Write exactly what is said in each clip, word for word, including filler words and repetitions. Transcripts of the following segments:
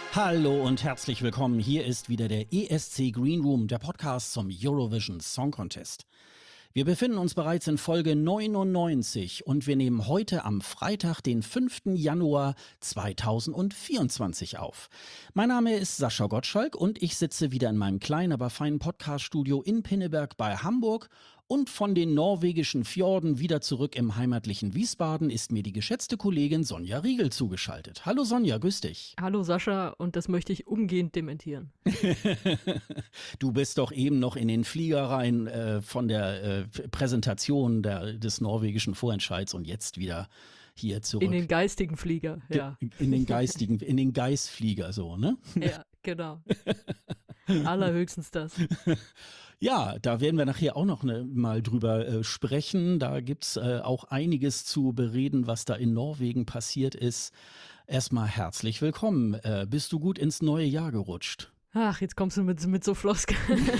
Hallo und herzlich willkommen. Hier ist wieder der E S C Green Room, der Podcast zum Eurovision Song Contest. Wir befinden uns bereits in Folge neunundneunzig und wir nehmen heute am Freitag, den fünften Januar zweitausendvierundzwanzig auf. Mein Name ist Sascha Gottschalk und ich sitze wieder in meinem kleinen, aber feinen Podcaststudio in Pinneberg bei Hamburg. Und von den norwegischen Fjorden wieder zurück im heimatlichen Wiesbaden ist mir die geschätzte Kollegin Sonja Riegel zugeschaltet. Hallo Sonja, grüß dich. Hallo Sascha, und das möchte ich umgehend dementieren. Du bist doch eben noch in den Flieger rein äh, von der äh, Präsentation der, des norwegischen Vorentscheids und jetzt wieder hier zurück. In den geistigen Flieger, ja. Ge- In den geistigen, in den Geistflieger so, ne? Ja, genau. Allerhöchstens das. Ja, da werden wir nachher auch noch ne, mal drüber äh, sprechen. Da gibt's äh, auch einiges zu bereden, was da in Norwegen passiert ist. Erstmal herzlich willkommen. Äh, bist du gut ins neue Jahr gerutscht? Ach, jetzt kommst du mit, mit so Floskeln.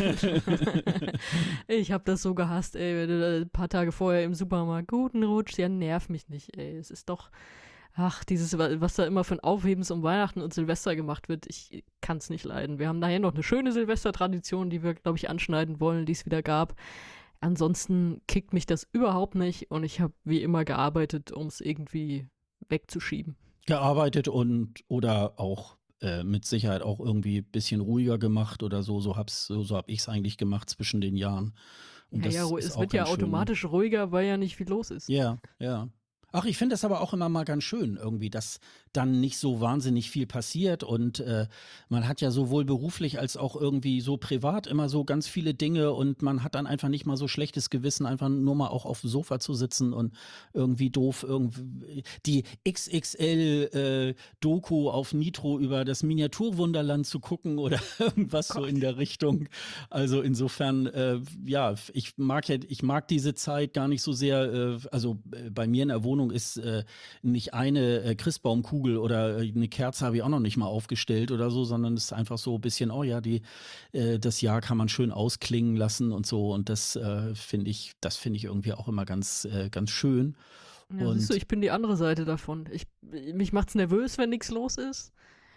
Ich hab das so gehasst, ey, wenn du da ein paar Tage vorher im Supermarkt guten Rutsch, ja, nerv mich nicht, ey. Es ist doch, ach, dieses, was da immer für ein Aufhebens um Weihnachten und Silvester gemacht wird, ich kann's nicht leiden. Wir haben nachher noch eine schöne Silvestertradition, die wir, glaube ich, anschneiden wollen, die es wieder gab. Ansonsten kickt mich das überhaupt nicht und ich habe wie immer gearbeitet, um es irgendwie wegzuschieben. Gearbeitet und oder auch äh, mit Sicherheit auch irgendwie ein bisschen ruhiger gemacht oder so. So hab's, so, so hab ich's eigentlich gemacht zwischen den Jahren. Und Ja, ja, das ru- ist es auch wird ja ganz schön, ne? automatisch ruhiger, weil ja nicht viel los ist. Ja, ja. Ach, ich finde das aber auch immer mal ganz schön, irgendwie, dass dann nicht so wahnsinnig viel passiert und äh, man hat ja sowohl beruflich als auch irgendwie so privat immer so ganz viele Dinge und man hat dann einfach nicht mal so schlechtes Gewissen, einfach nur mal auch auf dem Sofa zu sitzen und irgendwie doof irgendwie die X X L-Doku auf Nitro über das Miniaturwunderland zu gucken oder irgendwas so in der Richtung. Also insofern, äh, ja, ich mag ja, ich mag diese Zeit gar nicht so sehr, äh, also äh, bei mir in der Wohnung ist äh, nicht eine äh, Christbaumkugel oder äh, eine Kerze habe ich auch noch nicht mal aufgestellt oder so, sondern es ist einfach so ein bisschen, oh ja, die, äh, das Jahr kann man schön ausklingen lassen und so und das äh, finde ich, das finde ich irgendwie auch immer ganz, äh, ganz schön. Ja, Und siehst du, ich bin die andere Seite davon. Ich, mich macht's nervös, wenn nichts los ist.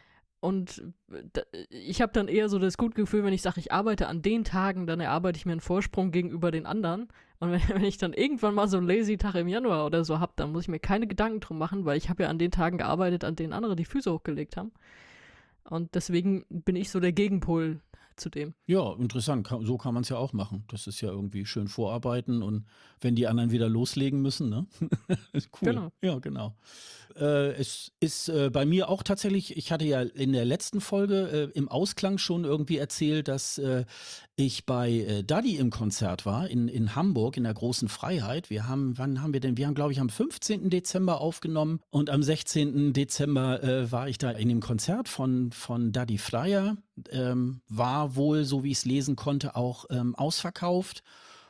Und da, ich habe dann eher so das gute Gefühl, wenn ich sage, ich arbeite an den Tagen, dann erarbeite ich mir einen Vorsprung gegenüber den anderen. Und wenn, wenn ich dann irgendwann mal so einen lazy Tag im Januar oder so hab, dann muss ich mir keine Gedanken drum machen, weil ich habe ja an den Tagen gearbeitet, an denen andere die Füße hochgelegt haben. Und deswegen bin ich so der Gegenpol zu dem. ja, interessant. Kann, so kann man es ja auch machen. Das ist ja irgendwie schön vorarbeiten und wenn die anderen wieder loslegen müssen, ne? Ist cool. Genau. Ja, genau. Äh, es ist äh, bei mir auch tatsächlich, ich hatte ja in der letzten Folge äh, im Ausklang schon irgendwie erzählt, dass äh, ich bei äh, Daddy im Konzert war in, in Hamburg in der großen Freiheit. Wir haben, wann haben wir denn? Wir haben, glaube ich, am fünfzehnten Dezember aufgenommen und am sechzehnten Dezember äh, war ich da in dem Konzert von, von Daddy Freyr. Ähm, war wohl, so wie ich es lesen konnte, auch ähm, ausverkauft.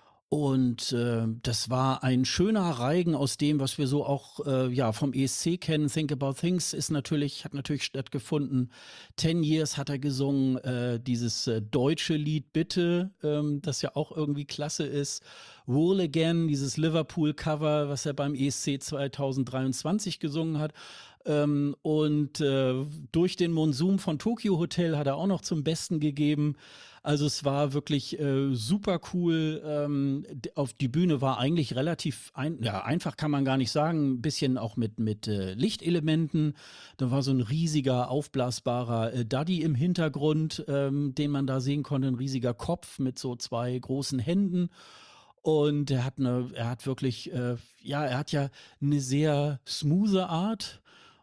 Und äh, das war ein schöner Reigen aus dem, was wir so auch äh, ja vom E S C kennen. Think About Things ist natürlich, hat natürlich stattgefunden. Ten Years hat er gesungen, äh, dieses äh, deutsche Lied Bitte, ähm, das ja auch irgendwie klasse ist. Roll Again, dieses Liverpool-Cover, was er beim E S C zweitausenddreiundzwanzig gesungen hat. Ähm, und äh, durch den Monsum von Tokyo Hotel hat er auch noch zum Besten gegeben. Also es war wirklich äh, super cool. Ähm, d- auf die Bühne war eigentlich relativ ein, ja, einfach kann man gar nicht sagen. Ein bisschen auch mit, mit äh, Lichtelementen. Da war so ein riesiger, aufblasbarer äh, Daddy im Hintergrund, ähm, den man da sehen konnte. Ein riesiger Kopf mit so zwei großen Händen. Und er hat eine, er hat wirklich, äh, ja, er hat ja eine sehr smoothe Art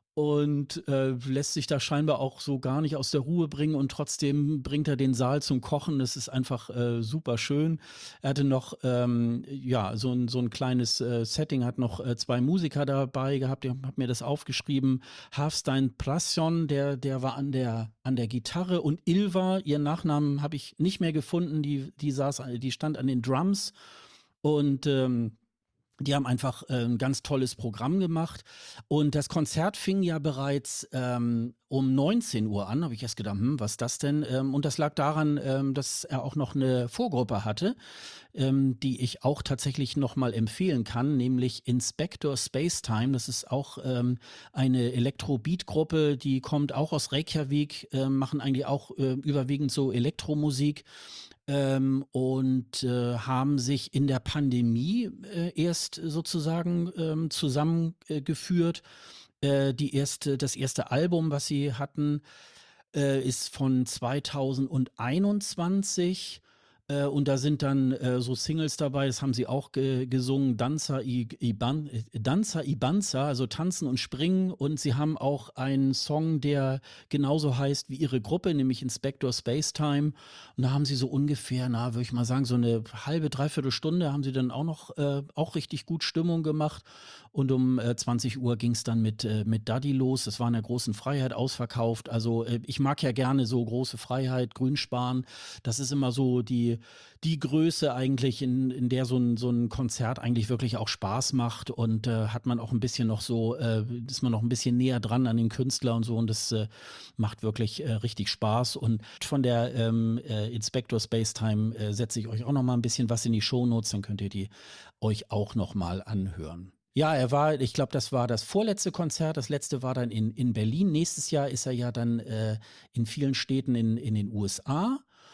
und äh, lässt sich da scheinbar auch so gar nicht aus der Ruhe bringen und trotzdem bringt er den Saal zum Kochen. Das ist einfach äh, super schön. Er hatte noch ähm, ja so ein so ein kleines äh, Setting, hat noch äh, zwei Musiker dabei gehabt. Ich habe mir das aufgeschrieben. Hafstein Prasjon, der der war an der an der Gitarre und Ilva, ihren Nachnamen habe ich nicht mehr gefunden. Die die saß, die stand an den Drums und ähm, die haben einfach äh, ein ganz tolles Programm gemacht. Und das Konzert fing ja bereits ähm, um neunzehn Uhr an. Habe ich erst gedacht, hm, was ist das denn? Ähm, und das lag daran, ähm, dass er auch noch eine Vorgruppe hatte. ähm, die ich auch tatsächlich nochmal empfehlen kann, nämlich Inspector Spacetime. Das ist auch ähm, eine Elektro-Beat-Gruppe, die kommt auch aus Reykjavik, äh, machen eigentlich auch äh, überwiegend so Elektromusik. Ähm, und äh, haben sich in der Pandemie äh, erst sozusagen ähm, zusammengeführt. Äh, die erste, das erste Album, was sie hatten, äh, ist von zweitausendeinundzwanzig. Äh, und da sind dann äh, so Singles dabei, das haben sie auch ge gesungen, Danza i, Iban, äh, Danza Ibanza, also Tanzen und Springen. Und sie haben auch einen Song, der genauso heißt wie ihre Gruppe, nämlich Inspector Spacetime. Und da haben sie so ungefähr, na, würde ich mal sagen, so eine halbe, dreiviertel Stunde haben sie dann auch noch äh, auch richtig gut Stimmung gemacht. Und um äh, zwanzig Uhr ging es dann mit, äh, mit Daddy los. Das war in der großen Freiheit ausverkauft. Also äh, ich mag ja gerne so große Freiheit, Grünsparen. Das ist immer so die, die Größe eigentlich, in, in der so ein, so ein Konzert eigentlich wirklich auch Spaß macht. Und äh, hat man auch ein bisschen noch so, äh, ist man noch ein bisschen näher dran an den Künstler und so. Und das äh, macht wirklich äh, richtig Spaß. Und von der ähm, äh, Inspector Spacetime äh, setze ich euch auch noch mal ein bisschen was in die Shownotes. Dann könnt ihr die euch auch noch mal anhören. Ja, er war, ich glaube, das war das vorletzte Konzert. Das letzte war dann in, in Berlin. Nächstes Jahr ist er ja dann äh, in vielen Städten in, in den U S A.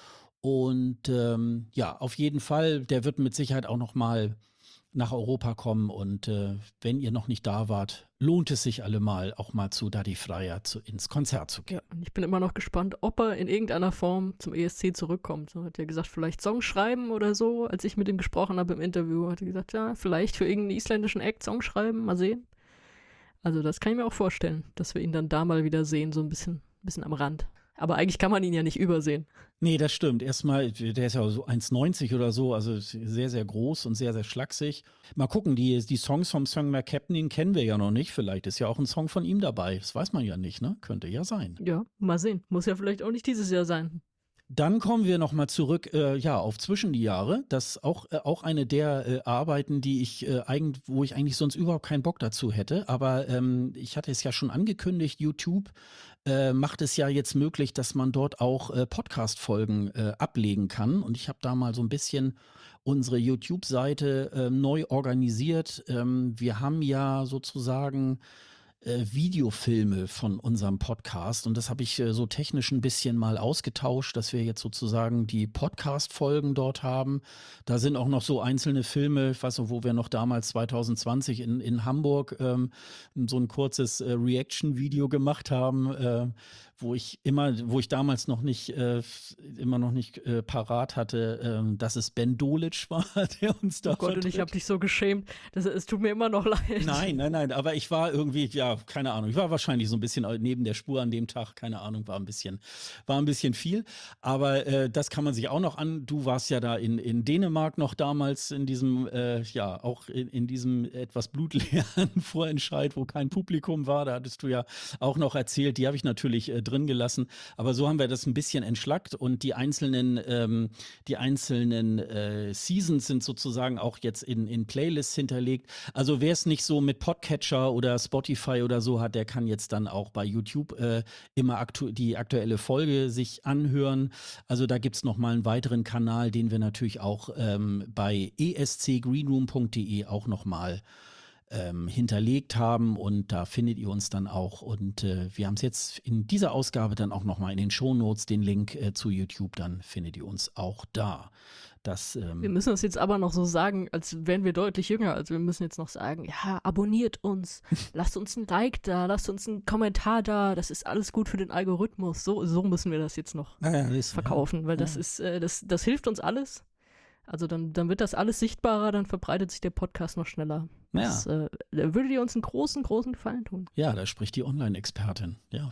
Und ähm, ja, auf jeden Fall, der wird mit Sicherheit auch noch mal nach Europa kommen. Und äh, wenn ihr noch nicht da wart, lohnt es sich allemal, auch mal zu Daddy Freyr zu, ins Konzert zu gehen. Ja, und ich bin immer noch gespannt, ob er in irgendeiner Form zum E S C zurückkommt. So hat er gesagt, vielleicht Songs schreiben oder so. Als ich mit ihm gesprochen habe im Interview, hat er gesagt, ja, vielleicht für irgendeinen isländischen Act Songs schreiben, mal sehen. Also das kann ich mir auch vorstellen, dass wir ihn dann da mal wieder sehen, so ein bisschen, bisschen am Rand. Aber eigentlich kann man ihn ja nicht übersehen. Nee, das stimmt. Erstmal, der ist ja so eins neunzig oder so, also sehr, sehr groß und sehr, sehr schlaksig. Mal gucken, die, die Songs vom Song McCapney kennen wir ja noch nicht. Vielleicht ist ja auch ein Song von ihm dabei. Das weiß man ja nicht, ne? Könnte ja sein. Ja, mal sehen. Muss ja vielleicht auch nicht dieses Jahr sein. Dann kommen wir nochmal zurück, äh, ja, auf Zwischen die Jahre. Das ist auch, äh, auch eine der äh, Arbeiten, die ich äh, eigentlich, wo ich eigentlich sonst überhaupt keinen Bock dazu hätte. Aber ähm, ich hatte es ja schon angekündigt, YouTube äh, macht es ja jetzt möglich, dass man dort auch äh, Podcast-Folgen äh, ablegen kann. Und ich habe da mal so ein bisschen unsere YouTube-Seite äh, neu organisiert. Ähm, wir haben ja sozusagen äh, Videofilme von unserem Podcast und das habe ich äh, so technisch ein bisschen mal ausgetauscht, dass wir jetzt sozusagen die Podcast-Folgen dort haben. Da sind auch noch so einzelne Filme, ich weiß noch, wo wir noch damals zwanzig zwanzig in, in Hamburg ähm, so ein kurzes äh, Reaction-Video gemacht haben, äh, wo ich immer, wo ich damals noch nicht, äh, immer noch nicht äh, parat hatte, äh, dass es Ben Dolic war, der uns da Oh Gott, und ich habe dich so geschämt. Das, es tut mir immer noch leid. Nein, nein, nein, aber ich war irgendwie, ja, keine Ahnung, ich war wahrscheinlich so ein bisschen neben der Spur an dem Tag, keine Ahnung, war ein bisschen, war ein bisschen viel, aber äh, das kann man sich auch noch an, du warst ja da in, in Dänemark noch damals in diesem, äh, ja, auch in, in diesem etwas blutleeren Vorentscheid, wo kein Publikum war, da hattest du ja auch noch erzählt, die habe ich natürlich äh, drin gelassen, aber so haben wir das ein bisschen entschlackt und die einzelnen, ähm, die einzelnen äh, Seasons sind sozusagen auch jetzt in, in Playlists hinterlegt, also wer es nicht so mit Podcatcher oder Spotify oder so hat, der kann jetzt dann auch bei YouTube äh, immer aktu die aktuelle Folge sich anhören. Also da gibt es nochmal einen weiteren Kanal, den wir natürlich auch ähm, bei e s c greenroom punkt de auch nochmal ähm, hinterlegt haben und da findet ihr uns dann auch und äh, wir haben es jetzt in dieser Ausgabe dann auch nochmal in den Shownotes, den Link äh, zu YouTube, dann findet ihr uns auch da. Das, ähm wir müssen das jetzt aber noch so sagen, als wären wir deutlich jünger. Also wir müssen jetzt noch sagen, ja, abonniert uns, lasst uns ein Like da, lasst uns einen Kommentar da, das ist alles gut für den Algorithmus. So, so müssen wir das jetzt noch ja, ja, das, verkaufen, ja. weil das ja. ist, äh, das, das hilft uns alles. Also dann, dann wird das alles sichtbarer, dann verbreitet sich der Podcast noch schneller. Ja. Das äh, würde dir uns einen großen, großen Gefallen tun. Ja, da spricht die Online-Expertin. Ja,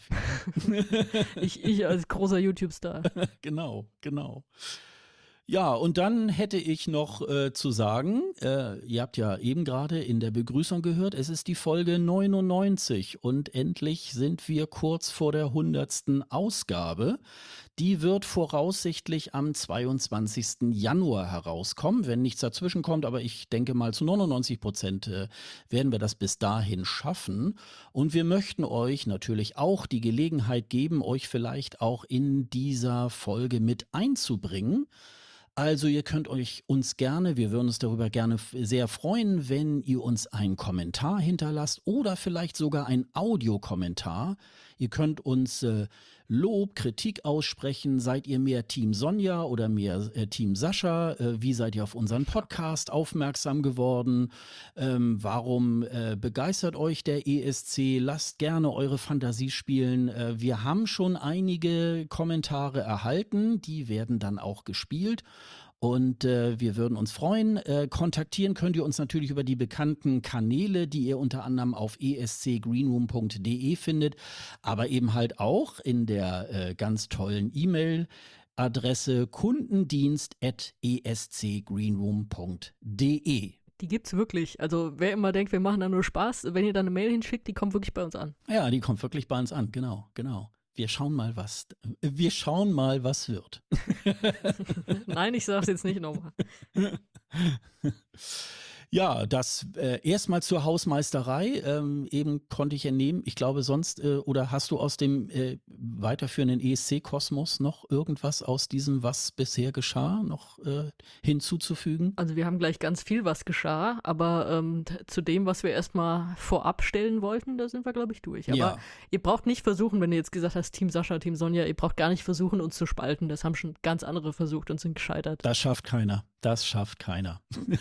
ich, ich als großer YouTube-Star. Genau, genau. Ja, und dann hätte ich noch äh, zu sagen, äh, ihr habt ja eben gerade in der Begrüßung gehört, es ist die Folge neunundneunzig und endlich sind wir kurz vor der hundertsten Ausgabe. Die wird voraussichtlich am zweiundzwanzigsten Januar herauskommen, wenn nichts dazwischen kommt, aber ich denke mal zu neunundneunzig Prozent äh, werden wir das bis dahin schaffen. Und wir möchten euch natürlich auch die Gelegenheit geben, euch vielleicht auch in dieser Folge mit einzubringen. Also ihr könnt euch uns gerne, wir würden uns darüber gerne f- sehr freuen, wenn ihr uns einen Kommentar hinterlasst oder vielleicht sogar einen Audiokommentar. Ihr könnt uns äh, Lob, Kritik aussprechen. Seid ihr mehr Team Sonja oder mehr äh, Team Sascha? Äh, wie seid ihr auf unseren Podcast aufmerksam geworden? Ähm, warum äh, begeistert euch der E S C? Lasst gerne eure Fantasie spielen. Äh, wir haben schon einige Kommentare erhalten, die werden dann auch gespielt. Und äh, wir würden uns freuen. Äh, kontaktieren könnt ihr uns natürlich über die bekannten Kanäle, die ihr unter anderem auf e s c greenroom punkt d e findet, aber eben halt auch in der äh, ganz tollen E-Mail-Adresse kundendienst at e s c greenroom punkt d e. Die gibt's wirklich. Also wer immer denkt, wir machen da nur Spaß, wenn ihr da eine Mail hinschickt, die kommt wirklich bei uns an. Ja, die kommt wirklich bei uns an. Genau, genau. Wir schauen mal, was wir schauen mal, was wird. Nein, ich sag's jetzt nicht nochmal. Ja, das äh, erstmal zur Hausmeisterei. Ähm, eben konnte ich entnehmen, ich glaube sonst, äh, oder hast du aus dem äh, weiterführenden E S C-Kosmos noch irgendwas aus diesem, was bisher geschah, noch äh, hinzuzufügen? Also wir haben gleich ganz viel, was geschah, aber ähm, t- zu dem, was wir erstmal vorab stellen wollten, da sind wir, glaube ich, durch. Aber Ja. ihr braucht nicht versuchen, wenn ihr jetzt gesagt hast, Team Sascha, Team Sonja, ihr braucht gar nicht versuchen, uns zu spalten. Das haben schon ganz andere versucht und sind gescheitert. Das schafft keiner. Das schafft keiner.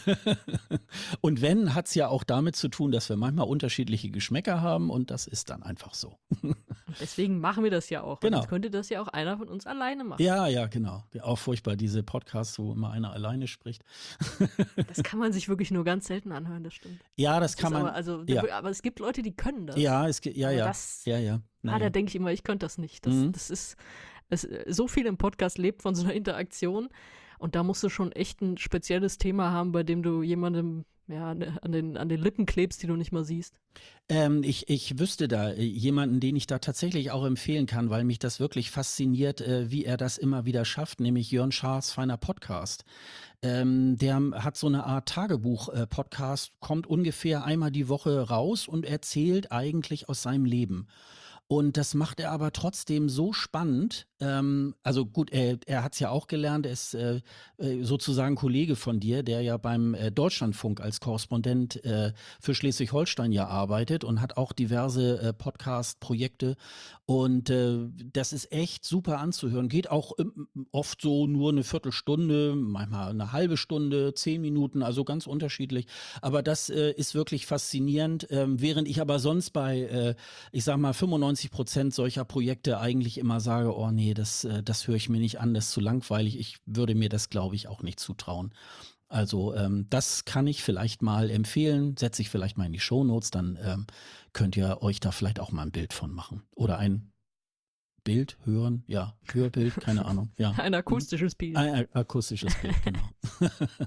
Und wenn, hat es ja auch damit zu tun, dass wir manchmal unterschiedliche Geschmäcker haben und das ist dann einfach so. Und deswegen machen wir das ja auch. Genau. Sonst könnte das ja auch einer von uns alleine machen. Ja, ja, genau. Auch furchtbar, diese Podcasts, wo immer einer alleine spricht. Das kann man sich wirklich nur ganz selten anhören, das stimmt. Ja, das Das kann ist man. aber, also, ja. aber es gibt Leute, die können das. Ja, es geht, ja, Aber ja. das- ja, ja. Ah, Naja. da denke ich immer, ich könnte das nicht. Das, Mhm. das ist, es, so viel im Podcast lebt von so einer Interaktion und da musst du schon echt ein spezielles Thema haben, bei dem du jemandem ja, an, den, an den Lippen klebst, die du nicht mal siehst. Ähm, ich, ich wüsste da äh, jemanden, den ich da tatsächlich auch empfehlen kann, weil mich das wirklich fasziniert, äh, wie er das immer wieder schafft, nämlich Jörn Schaas feiner Podcast. Ähm, der hat so eine Art Tagebuch-Podcast, kommt ungefähr einmal die Woche raus und erzählt eigentlich aus seinem Leben. Und das macht er aber trotzdem so spannend. Ähm, also gut, er, er hat es ja auch gelernt, er ist äh, äh, sozusagen Kollege von dir, der ja beim äh, Deutschlandfunk als Korrespondent äh, für Schleswig-Holstein ja arbeitet und hat auch diverse äh, Podcast-Projekte. Und äh, das ist echt super anzuhören. Geht auch ähm, oft so nur eine Viertelstunde, manchmal eine halbe Stunde, zehn Minuten, also ganz unterschiedlich. Aber das äh, ist wirklich faszinierend. Ähm, während ich aber sonst bei, äh, ich sag mal, fünfundneunzig Prozent solcher Projekte eigentlich immer sage, oh nee, das, äh, das höre ich mir nicht an, das ist zu langweilig. Ich würde mir das, glaube ich, auch nicht zutrauen. Also ähm, das kann ich vielleicht mal empfehlen, setze ich vielleicht mal in die Shownotes, dann ähm, könnt ihr euch da vielleicht auch mal ein Bild von machen. Oder ein Bild hören, ja, Hörbild, keine Ahnung. Ja. Ein akustisches Bild. Ein a- akustisches Bild, genau.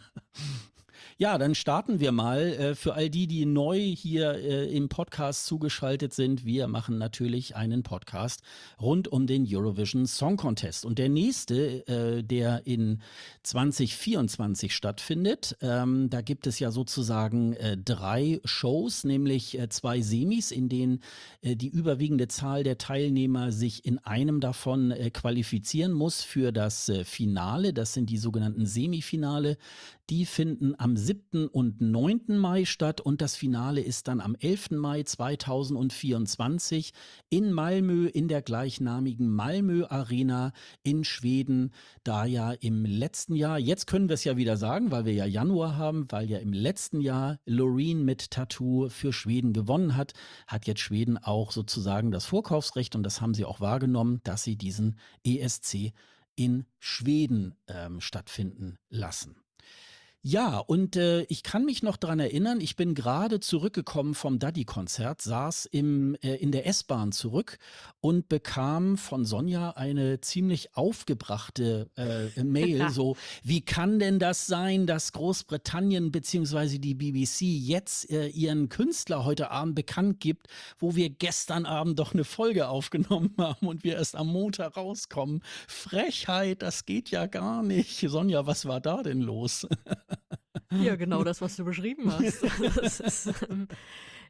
Ja, dann starten wir mal. Äh, für all die, die neu hier äh, im Podcast zugeschaltet sind, wir machen natürlich einen Podcast rund um den Eurovision Song Contest. Und der nächste, äh, der in zwanzig vierundzwanzig stattfindet, ähm, da gibt es ja sozusagen äh, drei Shows, nämlich äh, zwei Semis, in denen äh, die überwiegende Zahl der Teilnehmer sich in einem davon äh, qualifizieren muss für das äh, Finale. Das sind die sogenannten Semifinale. Die finden am siebten und neunten Mai statt und das Finale ist dann am elften Mai zweitausendvierundzwanzig in Malmö in der gleichnamigen Malmö Arena in Schweden, da ja im letzten Jahr, jetzt können wir es ja wieder sagen, weil wir ja Januar haben, weil ja im letzten Jahr Loreen mit Tattoo für Schweden gewonnen hat, hat jetzt Schweden auch sozusagen das Vorkaufsrecht und das haben sie auch wahrgenommen, dass sie diesen E S C in Schweden ähm, stattfinden lassen. Ja, und äh, ich kann mich noch dran erinnern, ich bin gerade zurückgekommen vom Daddy-Konzert, saß im, äh, in der S-Bahn zurück und bekam von Sonja eine ziemlich aufgebrachte äh, Mail, so, wie kann denn das sein, dass Großbritannien bzw. die B B C jetzt äh, ihren Künstler heute Abend bekannt gibt, wo wir gestern Abend doch eine Folge aufgenommen haben und wir erst am Montag rauskommen. Frechheit, das geht ja gar nicht. Sonja, was war da denn los? Ja, genau das, was du beschrieben hast. Das ist, ähm,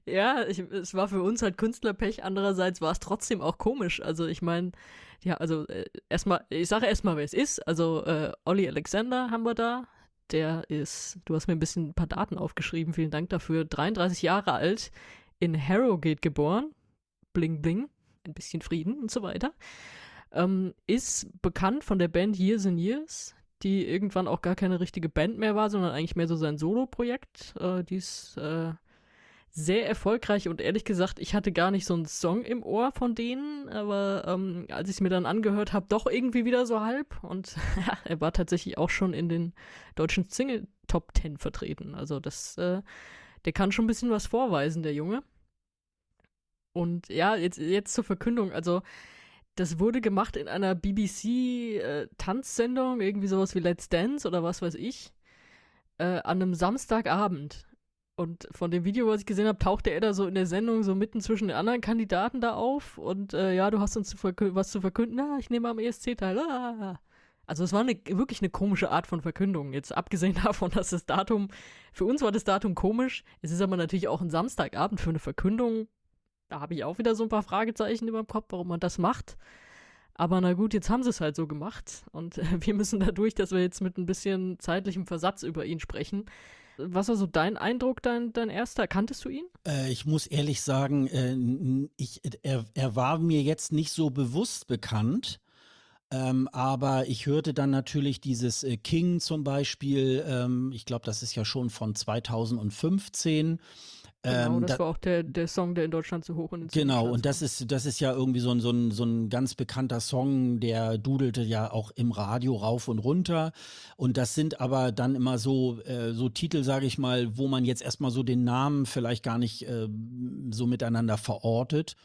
Ja, ich, es war für uns halt Künstlerpech, andererseits war es trotzdem auch komisch. Also ich meine, ja, also äh, erstmal, ich sage erstmal, wer es ist. Also äh, Olli Alexander haben wir da. Der ist, du hast mir ein bisschen ein paar Daten aufgeschrieben, vielen Dank dafür, dreiunddreißig Jahre alt, in Harrogate geboren, bling bling, ein bisschen Frieden und so weiter. Ähm, ist bekannt von der Band Years and Years, die irgendwann auch gar keine richtige Band mehr war, sondern eigentlich mehr so sein Solo-Projekt. Äh, die ist äh, sehr erfolgreich und ehrlich gesagt, ich hatte gar nicht so einen Song im Ohr von denen, aber ähm, als ich es mir dann angehört habe, doch irgendwie wieder so halb. Und ja, er war tatsächlich auch schon in den deutschen Single-Top Ten vertreten. Also das, äh, der kann schon ein bisschen was vorweisen, der Junge. Und ja, jetzt, jetzt zur Verkündung, also das wurde gemacht in einer B B C-Tanzsendung, äh, irgendwie sowas wie Let's Dance oder was weiß ich, äh, an einem Samstagabend. Und von dem Video, was ich gesehen habe, tauchte er da so in der Sendung so mitten zwischen den anderen Kandidaten da auf. Und äh, ja, du hast uns zu was zu verkünden. Ja, ich nehme am E S C teil. Ah. Also es war eine, wirklich eine komische Art von Verkündung. Jetzt abgesehen davon, dass das Datum, für uns war das Datum komisch. Es ist aber natürlich auch ein Samstagabend für eine Verkündung. Da habe ich auch wieder so ein paar Fragezeichen über dem Kopf, warum man das macht. Aber na gut, jetzt haben sie es halt so gemacht. Und äh, wir müssen dadurch, dass wir jetzt mit ein bisschen zeitlichem Versatz über ihn sprechen. Was war so dein Eindruck, dein, dein erster? Kanntest du ihn? Äh, ich muss ehrlich sagen, äh, n- ich, er, er war mir jetzt nicht so bewusst bekannt. Ähm, aber ich hörte dann natürlich dieses äh, King zum Beispiel, ähm, ich glaube, das ist ja schon von zweitausendfünfzehn. Genau, Ähm, das da, war auch der, der Song, der in Deutschland so hoch in den Genau, Singlecharts und das war. ist, das ist ja irgendwie so ein, so ein, so ein ganz bekannter Song, der dudelte ja auch im Radio rauf und runter. Und das sind aber dann immer so, äh, so Titel, sage ich mal, wo man jetzt erstmal so den Namen vielleicht gar nicht äh, so miteinander verortet.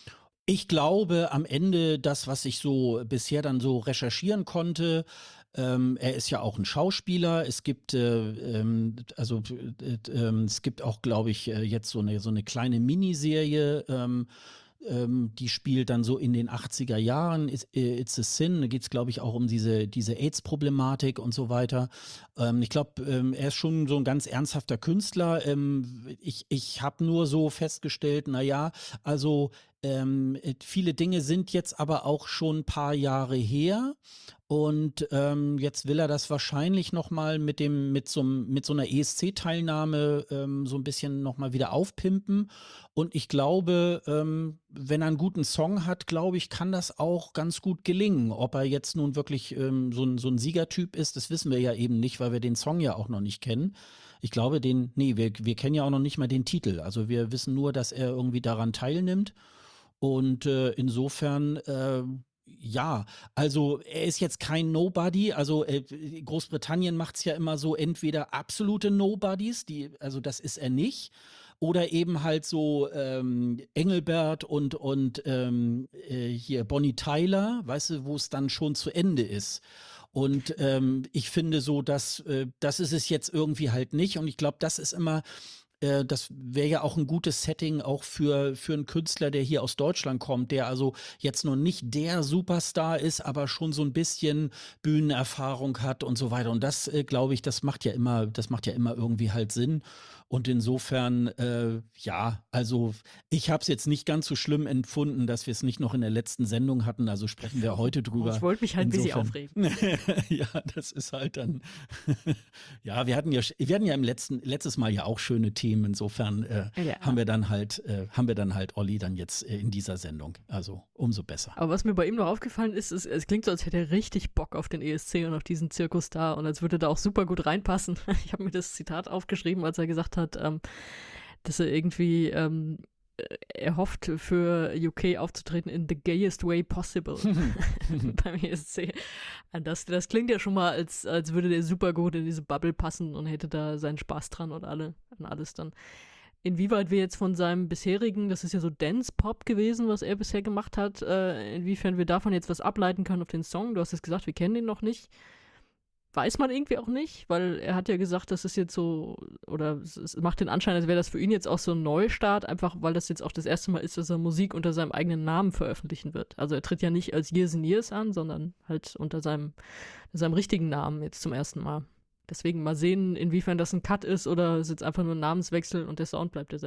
Ich glaube, am Ende das, was ich so bisher dann so recherchieren konnte, ähm, er ist ja auch ein Schauspieler. Es gibt, äh, ähm, also äh, ähm, es gibt auch, glaube ich, äh, jetzt so eine, so eine kleine Miniserie, ähm, ähm, die spielt dann so in den achtziger Jahren, It's, äh, It's a Sin, da geht es, glaube ich, auch um diese, diese AIDS-Problematik und so weiter. Ähm, ich glaube, ähm, er ist schon so ein ganz ernsthafter Künstler. Ähm, ich ich habe nur so festgestellt, naja, also ähm, äh, viele Dinge sind jetzt aber auch schon ein paar Jahre her. Und ähm, jetzt will er das wahrscheinlich noch mal mit dem mit so, einem- mit so einer E S C-Teilnahme ähm, so ein bisschen noch mal wieder aufpimpen. Und ich glaube, ähm, wenn er einen guten Song hat, glaube ich, kann das auch ganz gut gelingen. Ob er jetzt nun wirklich ähm, so ein, so ein Siegertyp ist, das wissen wir ja eben nicht, weil wir den Song ja auch noch nicht kennen. Ich glaube, den, nee, wir, wir kennen ja auch noch nicht mal den Titel. Also wir wissen nur, dass er irgendwie daran teilnimmt. Und äh, insofern, äh, ja, also er ist jetzt kein Nobody. Also äh, Großbritannien macht es ja immer so, entweder absolute Nobodies, die, also das ist er nicht, oder eben halt so ähm, Engelbert und, und ähm, äh, hier Bonnie Tyler, weißt du, wo es dann schon zu Ende ist. Und ähm, ich finde so, dass äh, das ist es jetzt irgendwie halt nicht. Und ich glaube, das ist immer äh, das wäre ja auch ein gutes Setting auch für, für einen Künstler, der hier aus Deutschland kommt, der also jetzt noch nicht der Superstar ist, aber schon so ein bisschen Bühnenerfahrung hat und so weiter. Und das, äh, glaube ich, das macht ja immer, das macht ja immer irgendwie halt Sinn. Und insofern, äh, ja, also ich habe es jetzt nicht ganz so schlimm empfunden, dass wir es nicht noch in der letzten Sendung hatten. Also sprechen wir heute Oh, ich drüber. wollte mich halt ein bisschen Insofern, aufregen. ja, das ist halt dann. Ja, wir hatten ja, wir hatten ja im letzten, letztes Mal ja auch schöne Themen. Insofern äh, Ja. haben wir dann halt, äh, haben wir dann halt Olli dann jetzt äh, in dieser Sendung. Also umso besser. Aber was mir bei ihm noch aufgefallen ist, ist, es klingt so, als hätte er richtig Bock auf den E S C und auf diesen Zirkus da und als würde er da auch super gut reinpassen. Ich habe mir das Zitat aufgeschrieben, als er gesagt hat, ähm, dass er irgendwie ähm, er hofft, für U K aufzutreten in the gayest way possible beim E S C. Das, das klingt ja schon mal, als, als würde der super gut in diese Bubble passen und hätte da seinen Spaß dran und alle, und alles dann. Inwieweit wir jetzt von seinem bisherigen, das ist ja so Dance-Pop gewesen, was er bisher gemacht hat, äh, inwiefern wir davon jetzt was ableiten können auf den Song. Du hast es gesagt, wir kennen den noch nicht. Weiß man irgendwie auch nicht, weil er hat ja gesagt, das ist jetzt so, oder es, es macht den Anschein, als wäre das für ihn jetzt auch so ein Neustart, einfach weil das jetzt auch das erste Mal ist, dass er Musik unter seinem eigenen Namen veröffentlichen wird. Also er tritt ja nicht als Years and Years an, sondern halt unter seinem, seinem richtigen Namen jetzt zum ersten Mal. Deswegen mal sehen, inwiefern das ein Cut ist oder es jetzt einfach nur ein Namenswechsel und der Sound bleibt derselbe.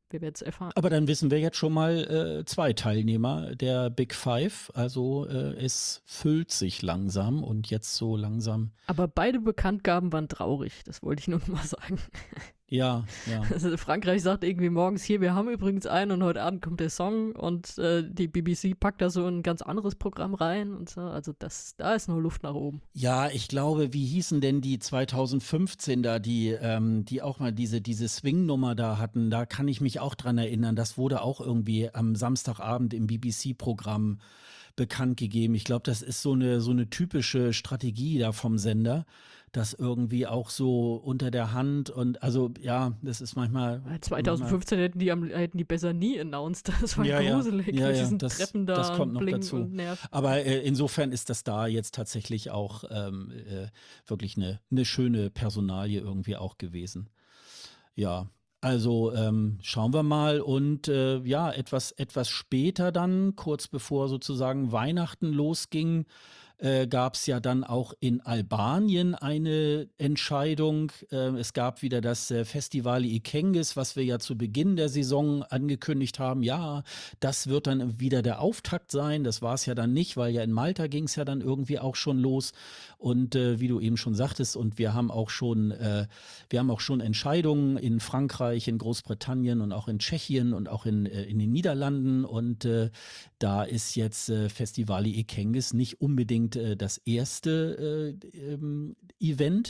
Wir werden es erfahren. Aber dann wissen wir jetzt schon mal äh, zwei Teilnehmer der Big Five. Also äh, es füllt sich langsam und jetzt so langsam. Aber beide Bekanntgaben waren traurig, das wollte ich nur mal sagen. Ja, ja. Also Frankreich sagt irgendwie morgens hier, wir haben übrigens einen und heute Abend kommt der Song und äh, die B B C packt da so ein ganz anderes Programm rein und so. Also das, da ist nur Luft nach oben. Ja, ich glaube, wie hießen denn die zweitausendfünfzehn da, die, ähm, die auch mal diese, diese Swing-Nummer da hatten? Da kann ich mich auch dran erinnern. Das wurde auch irgendwie am Samstagabend im B B C-Programm bekannt gegeben. Ich glaube, das ist so eine, so eine typische Strategie da vom Sender, das irgendwie auch so unter der Hand und also ja, das ist manchmal, Weil manchmal zweitausendfünfzehn hätten die, am, hätten die besser nie announced. Das war ja, ja, gruselig ja, mit ja, diesen das, Treppen da das kommt und noch blinken dazu. und nerven. Aber äh, insofern ist das da jetzt tatsächlich auch ähm, äh, wirklich eine, eine schöne Personalie irgendwie auch gewesen. Ja, also ähm, schauen wir mal und äh, ja, etwas, etwas später dann, kurz bevor sozusagen Weihnachten losging, äh, gab es ja dann auch in Albanien eine Entscheidung. Äh, es gab wieder das äh, Festival Ikengis, was wir ja zu Beginn der Saison angekündigt haben. Ja, das wird dann wieder der Auftakt sein. Das war es ja dann nicht, weil ja in Malta ging es ja dann irgendwie auch schon los. Und äh, wie du eben schon sagtest, und wir haben auch schon, äh, wir haben auch schon Entscheidungen in Frankreich, in Großbritannien und auch in Tschechien und auch in, äh, in den Niederlanden. Und äh, da ist jetzt äh, Festivali Ikengis nicht unbedingt äh, das erste äh, ähm, Event,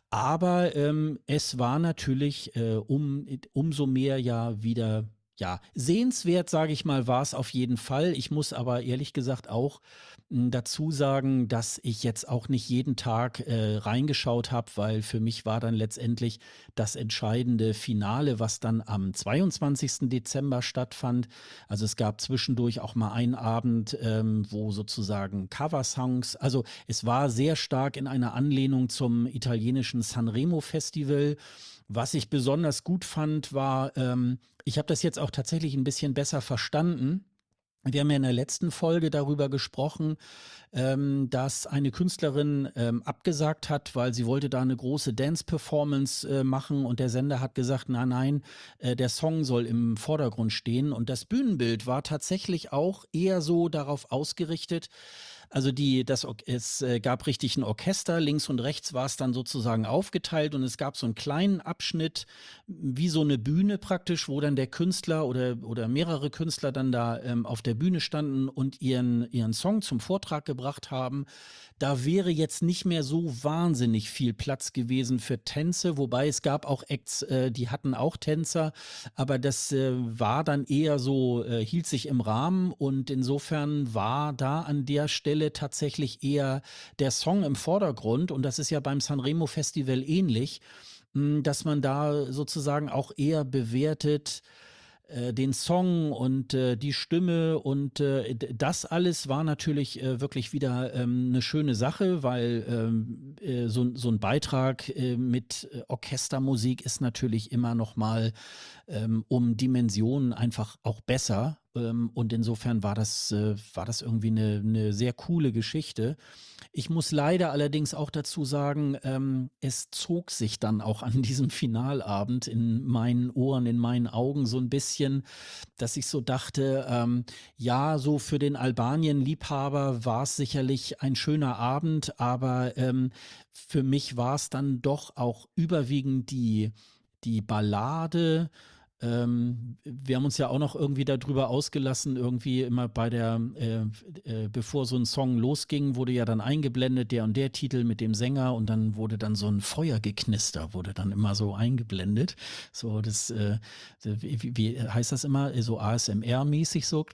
aber ähm, es war natürlich äh, um, umso mehr ja wieder, ja, sehenswert, sage ich mal, war es auf jeden Fall. Ich muss aber ehrlich gesagt auch mh, dazu sagen, dass ich jetzt auch nicht jeden Tag äh, reingeschaut habe, weil für mich war dann letztendlich das entscheidende Finale, was dann am zweiundzwanzigsten Dezember stattfand. Also es gab zwischendurch auch mal einen Abend, ähm, wo sozusagen Coversongs, also es war sehr stark in einer Anlehnung zum italienischen Sanremo Festival. Was ich besonders gut fand, war, ähm, ich habe das jetzt auch tatsächlich ein bisschen besser verstanden. Wir haben ja in der letzten Folge darüber gesprochen, ähm, dass eine Künstlerin ähm, abgesagt hat, weil sie wollte da eine große Dance-Performance äh, machen und der Sender hat gesagt, nein, nein, äh, der Song soll im Vordergrund stehen und das Bühnenbild war tatsächlich auch eher so darauf ausgerichtet. Also die, das, Or- es äh, gab richtig ein Orchester, links und rechts war es dann sozusagen aufgeteilt und es gab so einen kleinen Abschnitt, wie so eine Bühne praktisch, wo dann der Künstler oder, oder mehrere Künstler dann da ähm, auf der Bühne standen und ihren, ihren Song zum Vortrag gebracht haben. Da wäre jetzt nicht mehr so wahnsinnig viel Platz gewesen für Tänze, wobei es gab auch Acts, äh, die hatten auch Tänzer, aber das äh, war dann eher so, äh, hielt sich im Rahmen und insofern war da an der Stelle tatsächlich eher der Song im Vordergrund und das ist ja beim Sanremo Festival ähnlich, mh, dass man da sozusagen auch eher bewertet, äh, den Song und äh, die Stimme und äh, d- das alles war natürlich äh, wirklich wieder ähm, eine schöne Sache, weil ähm, äh, so, so ein Beitrag äh, mit äh, Orchestermusik ist natürlich immer noch mal ähm, um Dimensionen einfach auch besser. Ähm, und insofern war das, äh, war das irgendwie eine, eine sehr coole Geschichte. Ich muss leider allerdings auch dazu sagen, ähm, es zog sich dann auch an diesem Finalabend in meinen Ohren, in meinen Augen so ein bisschen, dass ich so dachte, ähm, ja, so für den Albanien-Liebhaber war es sicherlich ein schöner Abend, aber ähm, für mich war es dann doch auch überwiegend die, die Ballade. Ähm, wir haben uns ja auch noch irgendwie darüber ausgelassen, irgendwie immer bei der, äh, äh, bevor so ein Song losging, wurde ja dann eingeblendet, der und der Titel mit dem Sänger und dann wurde dann so ein Feuergeknister, wurde dann immer so eingeblendet. So, das, äh, wie, wie heißt das immer? So A S M R-mäßig so.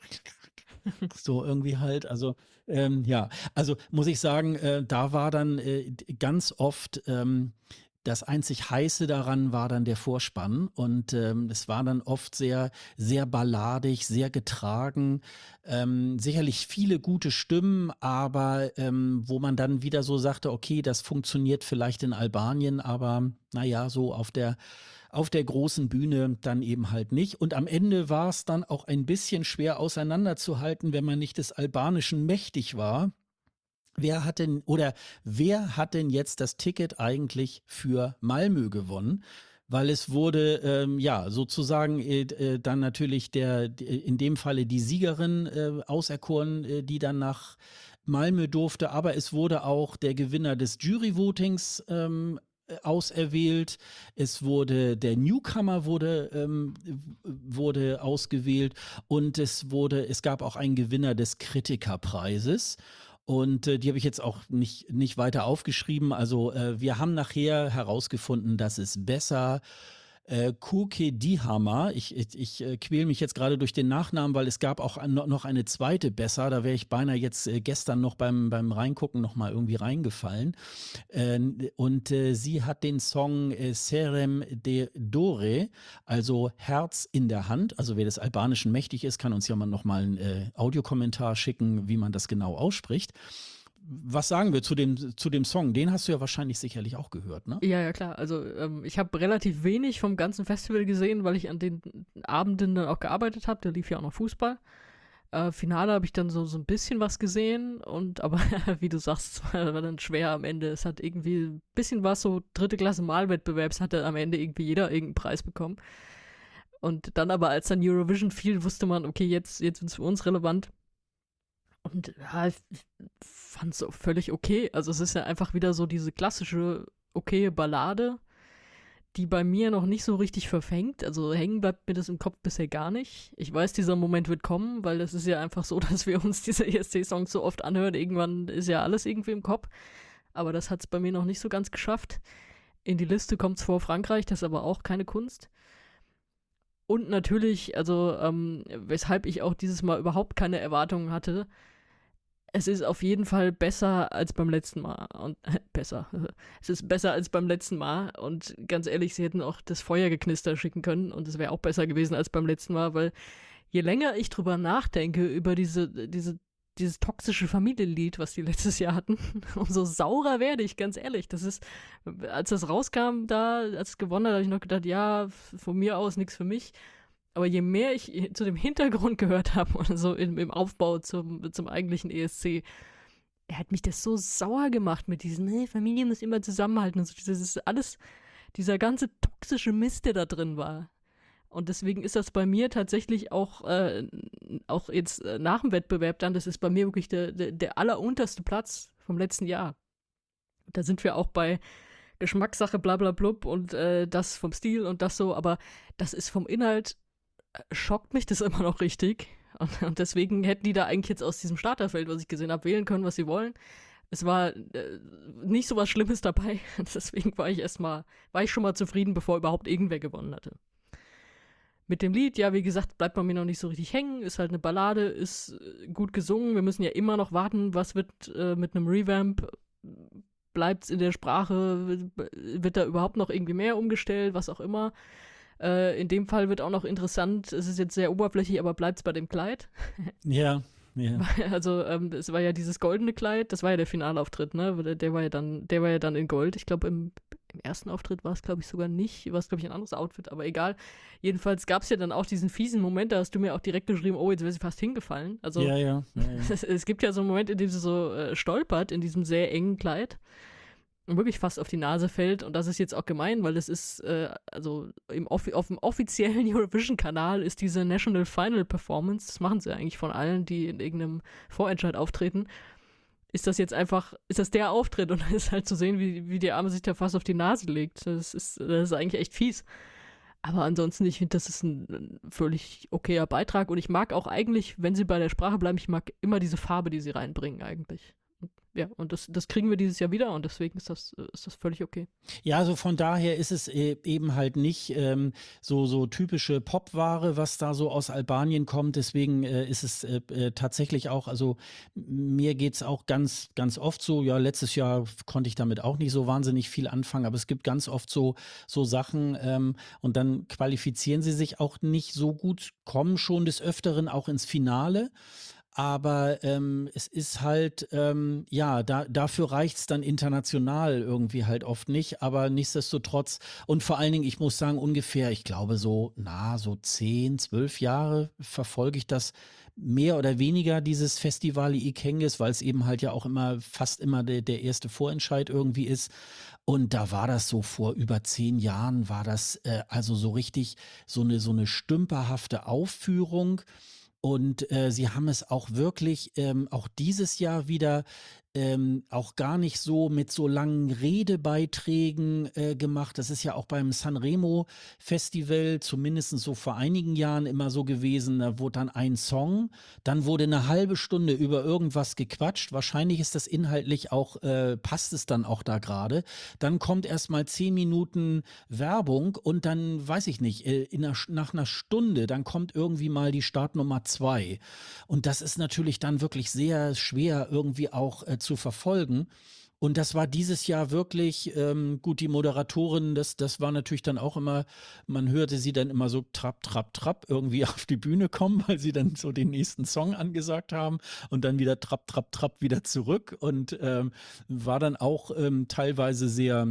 So irgendwie halt, also ähm, ja, also muss ich sagen, äh, da war dann äh, ganz oft ähm, das einzig Heiße daran war dann der Vorspann und ähm, es war dann oft sehr, sehr balladig, sehr getragen, ähm, sicherlich viele gute Stimmen, aber ähm, wo man dann wieder so sagte, okay, das funktioniert vielleicht in Albanien, aber naja, so auf der auf der großen Bühne dann eben halt nicht. Und am Ende war es dann auch ein bisschen schwer auseinanderzuhalten, wenn man nicht des Albanischen mächtig war. Wer hat denn oder wer hat denn jetzt das Ticket eigentlich für Malmö gewonnen? weil es wurde, ähm, ja, sozusagen äh, äh, dann natürlich der, d- in dem Falle die Siegerin äh, auserkoren, äh, die dann nach Malmö durfte, aber es wurde auch der Gewinner des Jury-Votings ähm, äh, auserwählt. Es wurde, der Newcomer wurde, ähm, w- wurde ausgewählt und es wurde, es gab auch einen Gewinner des Kritikerpreises. Und äh, die habe ich jetzt auch nicht, nicht weiter aufgeschrieben. Also äh, wir haben nachher herausgefunden, dass es besser äh, Kurke Dihama, ich, ich, ich äh, quäle mich jetzt gerade durch den Nachnamen, weil es gab auch an, noch eine zweite besser. Da wäre ich beinahe jetzt äh, gestern noch beim, beim Reingucken noch mal irgendwie reingefallen. Äh, und äh, sie hat den Song äh, Serem de Dore, also Herz in der Hand. Also wer des Albanischen mächtig ist, kann uns ja mal noch mal einen äh, Audiokommentar schicken, wie man das genau ausspricht. Was sagen wir zu dem, zu dem Song? Den hast du ja wahrscheinlich sicherlich auch gehört, ne? Ja, ja, klar. Also ähm, ich habe relativ wenig vom ganzen Festival gesehen, weil ich an den Abenden dann auch gearbeitet habe. Da lief ja auch noch Fußball. Äh, Finale habe ich dann so, so ein bisschen was gesehen und aber wie du sagst, es war, war dann schwer am Ende. Es hat irgendwie ein bisschen was so dritte Klasse Malwettbewerbs, hatte am Ende irgendwie jeder irgendeinen Preis bekommen. Und dann aber, als dann Eurovision fiel, wusste man, okay, jetzt, jetzt ist es für uns relevant. Und ja, ich fand es völlig okay. Also es ist ja einfach wieder so diese klassische, okaye Ballade, die bei mir noch nicht so richtig verfängt. Also hängen bleibt mir das im Kopf bisher gar nicht. Ich weiß, dieser Moment wird kommen, weil es ist ja einfach so, dass wir uns diese E S C-Songs so oft anhören. Irgendwann ist ja alles irgendwie im Kopf. Aber das hat es bei mir noch nicht so ganz geschafft. In die Liste kommt es vor Frankreich, das ist aber auch keine Kunst. Und natürlich, also ähm, weshalb ich auch dieses Mal überhaupt keine Erwartungen hatte, es ist auf jeden Fall besser als beim letzten Mal. Und äh, besser. Es ist besser als beim letzten Mal. Und ganz ehrlich, sie hätten auch das Feuergeknister schicken können. Und es wäre auch besser gewesen als beim letzten Mal, weil je länger ich drüber nachdenke, über diese, diese, dieses toxische Familienlied, was die letztes Jahr hatten, umso saurer werde ich, ganz ehrlich. Das ist, als das rauskam da, als es gewonnen hat, habe ich noch gedacht, ja, von mir aus nichts für mich. Aber je mehr ich zu dem Hintergrund gehört habe und so im, im Aufbau zum, zum eigentlichen E S C, er hat mich das so sauer gemacht mit diesen, hey, Familie muss immer zusammenhalten und so. Das ist alles, dieser ganze toxische Mist, der da drin war. Und deswegen ist das bei mir tatsächlich auch, äh, auch jetzt äh, nach dem Wettbewerb dann, das ist bei mir wirklich der, der, der allerunterste Platz vom letzten Jahr. Da sind wir auch bei Geschmackssache, bla bla blub und äh, das vom Stil und das so, aber das ist vom Inhalt, schockt mich das immer noch richtig. Und, und deswegen hätten die da eigentlich jetzt aus diesem Starterfeld, was ich gesehen habe, wählen können, was sie wollen. Es war äh, nicht so was Schlimmes dabei. Deswegen war ich erstmal, war ich schon mal zufrieden, bevor überhaupt irgendwer gewonnen hatte. Mit dem Lied, ja, wie gesagt, bleibt bei mir noch nicht so richtig hängen. Ist halt eine Ballade, ist äh, gut gesungen. Wir müssen ja immer noch warten, was wird äh, mit einem Revamp. Bleibt es in der Sprache? Wird, wird da überhaupt noch irgendwie mehr umgestellt? Was auch immer. Äh, in dem Fall wird auch noch interessant, es ist jetzt sehr oberflächlich, aber bleibt es bei dem Kleid? Ja, ja. Also ähm, es war ja dieses goldene Kleid, das war ja der Finalauftritt, ne? Der, der war ja dann, der war ja dann in Gold. Ich glaube, im, im ersten Auftritt war es, glaube ich, sogar nicht, war es, glaube ich, ein anderes Outfit, aber egal. Jedenfalls gab es ja dann auch diesen fiesen Moment, da hast du mir auch direkt geschrieben, oh, jetzt wäre sie fast hingefallen. Also Ja, ja, ja, ja. es, es gibt ja so einen Moment, in dem sie so äh, stolpert in diesem sehr engen Kleid und wirklich fast auf die Nase fällt. Und das ist jetzt auch gemein, weil es ist, äh, also im Offi- auf dem offiziellen Eurovision-Kanal ist diese National Final Performance, das machen sie eigentlich von allen, die in irgendeinem Vorentscheid auftreten, ist das jetzt einfach, ist das der Auftritt und dann ist halt zu sehen, wie, wie die Arme sich da fast auf die Nase legt. Das ist, das ist eigentlich echt fies. Aber ansonsten, ich finde, das ist ein, ein völlig okayer Beitrag und ich mag auch eigentlich, wenn sie bei der Sprache bleiben, ich mag immer diese Farbe, die sie reinbringen eigentlich. Ja, und das, das kriegen wir dieses Jahr wieder und deswegen ist das, ist das völlig okay. Ja, also von daher ist es äh, eben halt nicht ähm, so, so typische Popware, was da so aus Albanien kommt. Deswegen äh, ist es äh, äh, tatsächlich auch, also m- mir geht es auch ganz, ganz oft so, ja, letztes Jahr konnte ich damit auch nicht so wahnsinnig viel anfangen, aber es gibt ganz oft so, so Sachen ähm, und dann qualifizieren sie sich auch nicht so gut, kommen schon des Öfteren auch ins Finale. Aber ähm, es ist halt, ähm, ja, da, dafür reicht es dann international irgendwie halt oft nicht. Aber nichtsdestotrotz, und vor allen Dingen, ich muss sagen, ungefähr, ich glaube so, na, so zehn, zwölf Jahre verfolge ich das mehr oder weniger dieses Festival Ikengis, weil es eben halt ja auch immer fast immer der, der erste Vorentscheid irgendwie ist. Und da war das so vor über zehn Jahren, war das äh, also so richtig so eine, so eine stümperhafte Aufführung. Und äh, sie haben es auch wirklich, ähm, auch dieses Jahr wieder, ähm, auch gar nicht so mit so langen Redebeiträgen äh, gemacht. Das ist ja auch beim Sanremo Festival, zumindest so vor einigen Jahren immer so gewesen. Da wurde dann ein Song, dann wurde eine halbe Stunde über irgendwas gequatscht. Wahrscheinlich ist das inhaltlich auch, äh, passt es dann auch da gerade. Dann kommt erst mal zehn Minuten Werbung und dann, weiß ich nicht, äh, in einer, nach einer Stunde, dann kommt irgendwie mal die Startnummer zwei. Und das ist natürlich dann wirklich sehr schwer irgendwie auch äh, zu verfolgen. Und das war dieses Jahr wirklich, ähm, gut, die Moderatorin, das, das war natürlich dann auch immer, man hörte sie dann immer so trapp, trapp, trapp irgendwie auf die Bühne kommen, weil sie dann so den nächsten Song angesagt haben und dann wieder trapp, trapp, trapp wieder zurück und ähm, war dann auch ähm, teilweise sehr,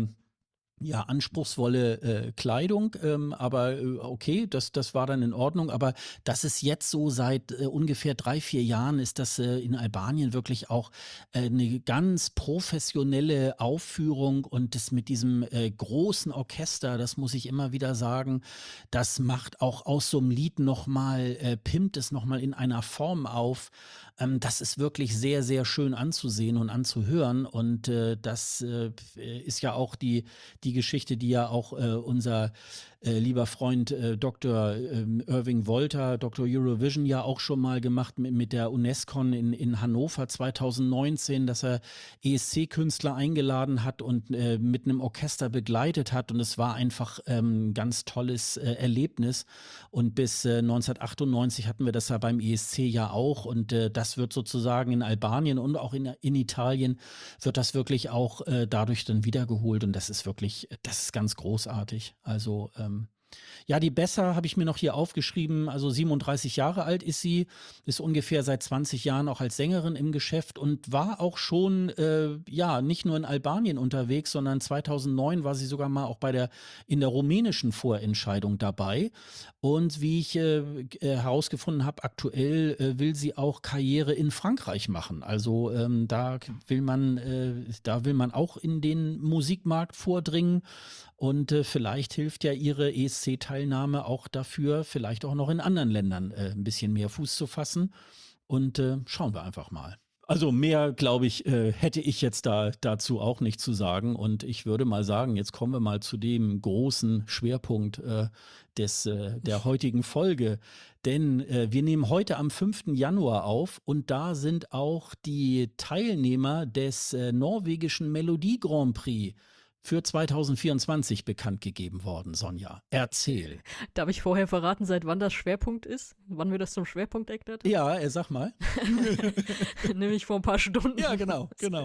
ja, anspruchsvolle äh, Kleidung, ähm, aber äh, okay, das, das war dann in Ordnung. Aber das ist jetzt so seit äh, ungefähr drei, vier Jahren ist das äh, in Albanien wirklich auch äh, eine ganz professionelle Aufführung und das mit diesem äh, großen Orchester, das muss ich immer wieder sagen, das macht auch aus so einem Lied nochmal, äh, pimpt es nochmal in einer Form auf. Ähm, das ist wirklich sehr, sehr schön anzusehen und anzuhören. Und äh, das äh, ist ja auch die, die Geschichte, die ja auch äh, unser äh, lieber Freund äh, Doktor ähm, Irving Wolter, Doktor Eurovision ja auch schon mal gemacht mit, mit der UNESCON in, in Hannover zwanzig neunzehn, dass er E S C-Künstler eingeladen hat und äh, mit einem Orchester begleitet hat. Und es war einfach ähm, ein ganz tolles äh, Erlebnis. Und bis äh, neunzehnhundertachtundneunzig hatten wir das ja beim E S C ja auch. Und äh, das wird sozusagen in Albanien und auch in, in Italien wird das wirklich auch äh, dadurch dann wiedergeholt. Und das ist wirklich, das ist ganz großartig. Also ähm, ja, die Bessa habe ich mir noch hier aufgeschrieben. Also siebenunddreißig Jahre alt ist sie, ist ungefähr seit zwanzig Jahren auch als Sängerin im Geschäft und war auch schon, äh, ja, nicht nur in Albanien unterwegs, sondern zweitausendneun war sie sogar mal auch bei der, in der rumänischen Vorentscheidung dabei. Und wie ich äh, äh, herausgefunden habe, aktuell äh, will sie auch Karriere in Frankreich machen. Also ähm, da will man, äh, da will man auch in den Musikmarkt vordringen. Und äh, vielleicht hilft ja ihre E S C-Teilnahme auch dafür, vielleicht auch noch in anderen Ländern äh, ein bisschen mehr Fuß zu fassen. Und äh, schauen wir einfach mal. Also mehr, glaube ich, äh, hätte ich jetzt da dazu auch nicht zu sagen. Und ich würde mal sagen, jetzt kommen wir mal zu dem großen Schwerpunkt äh, des, äh, der heutigen Folge. Denn äh, wir nehmen heute am fünften Januar auf und da sind auch die Teilnehmer des äh, norwegischen Melodie Grand Prix für zwanzig vierundzwanzig bekannt gegeben worden, Sonja. Erzähl. Darf ich vorher verraten, seit wann das Schwerpunkt ist? Wann wir das zum Schwerpunkt erklärt haben? Ja, äh, sag mal. Nämlich vor ein paar Stunden. Ja, genau, genau.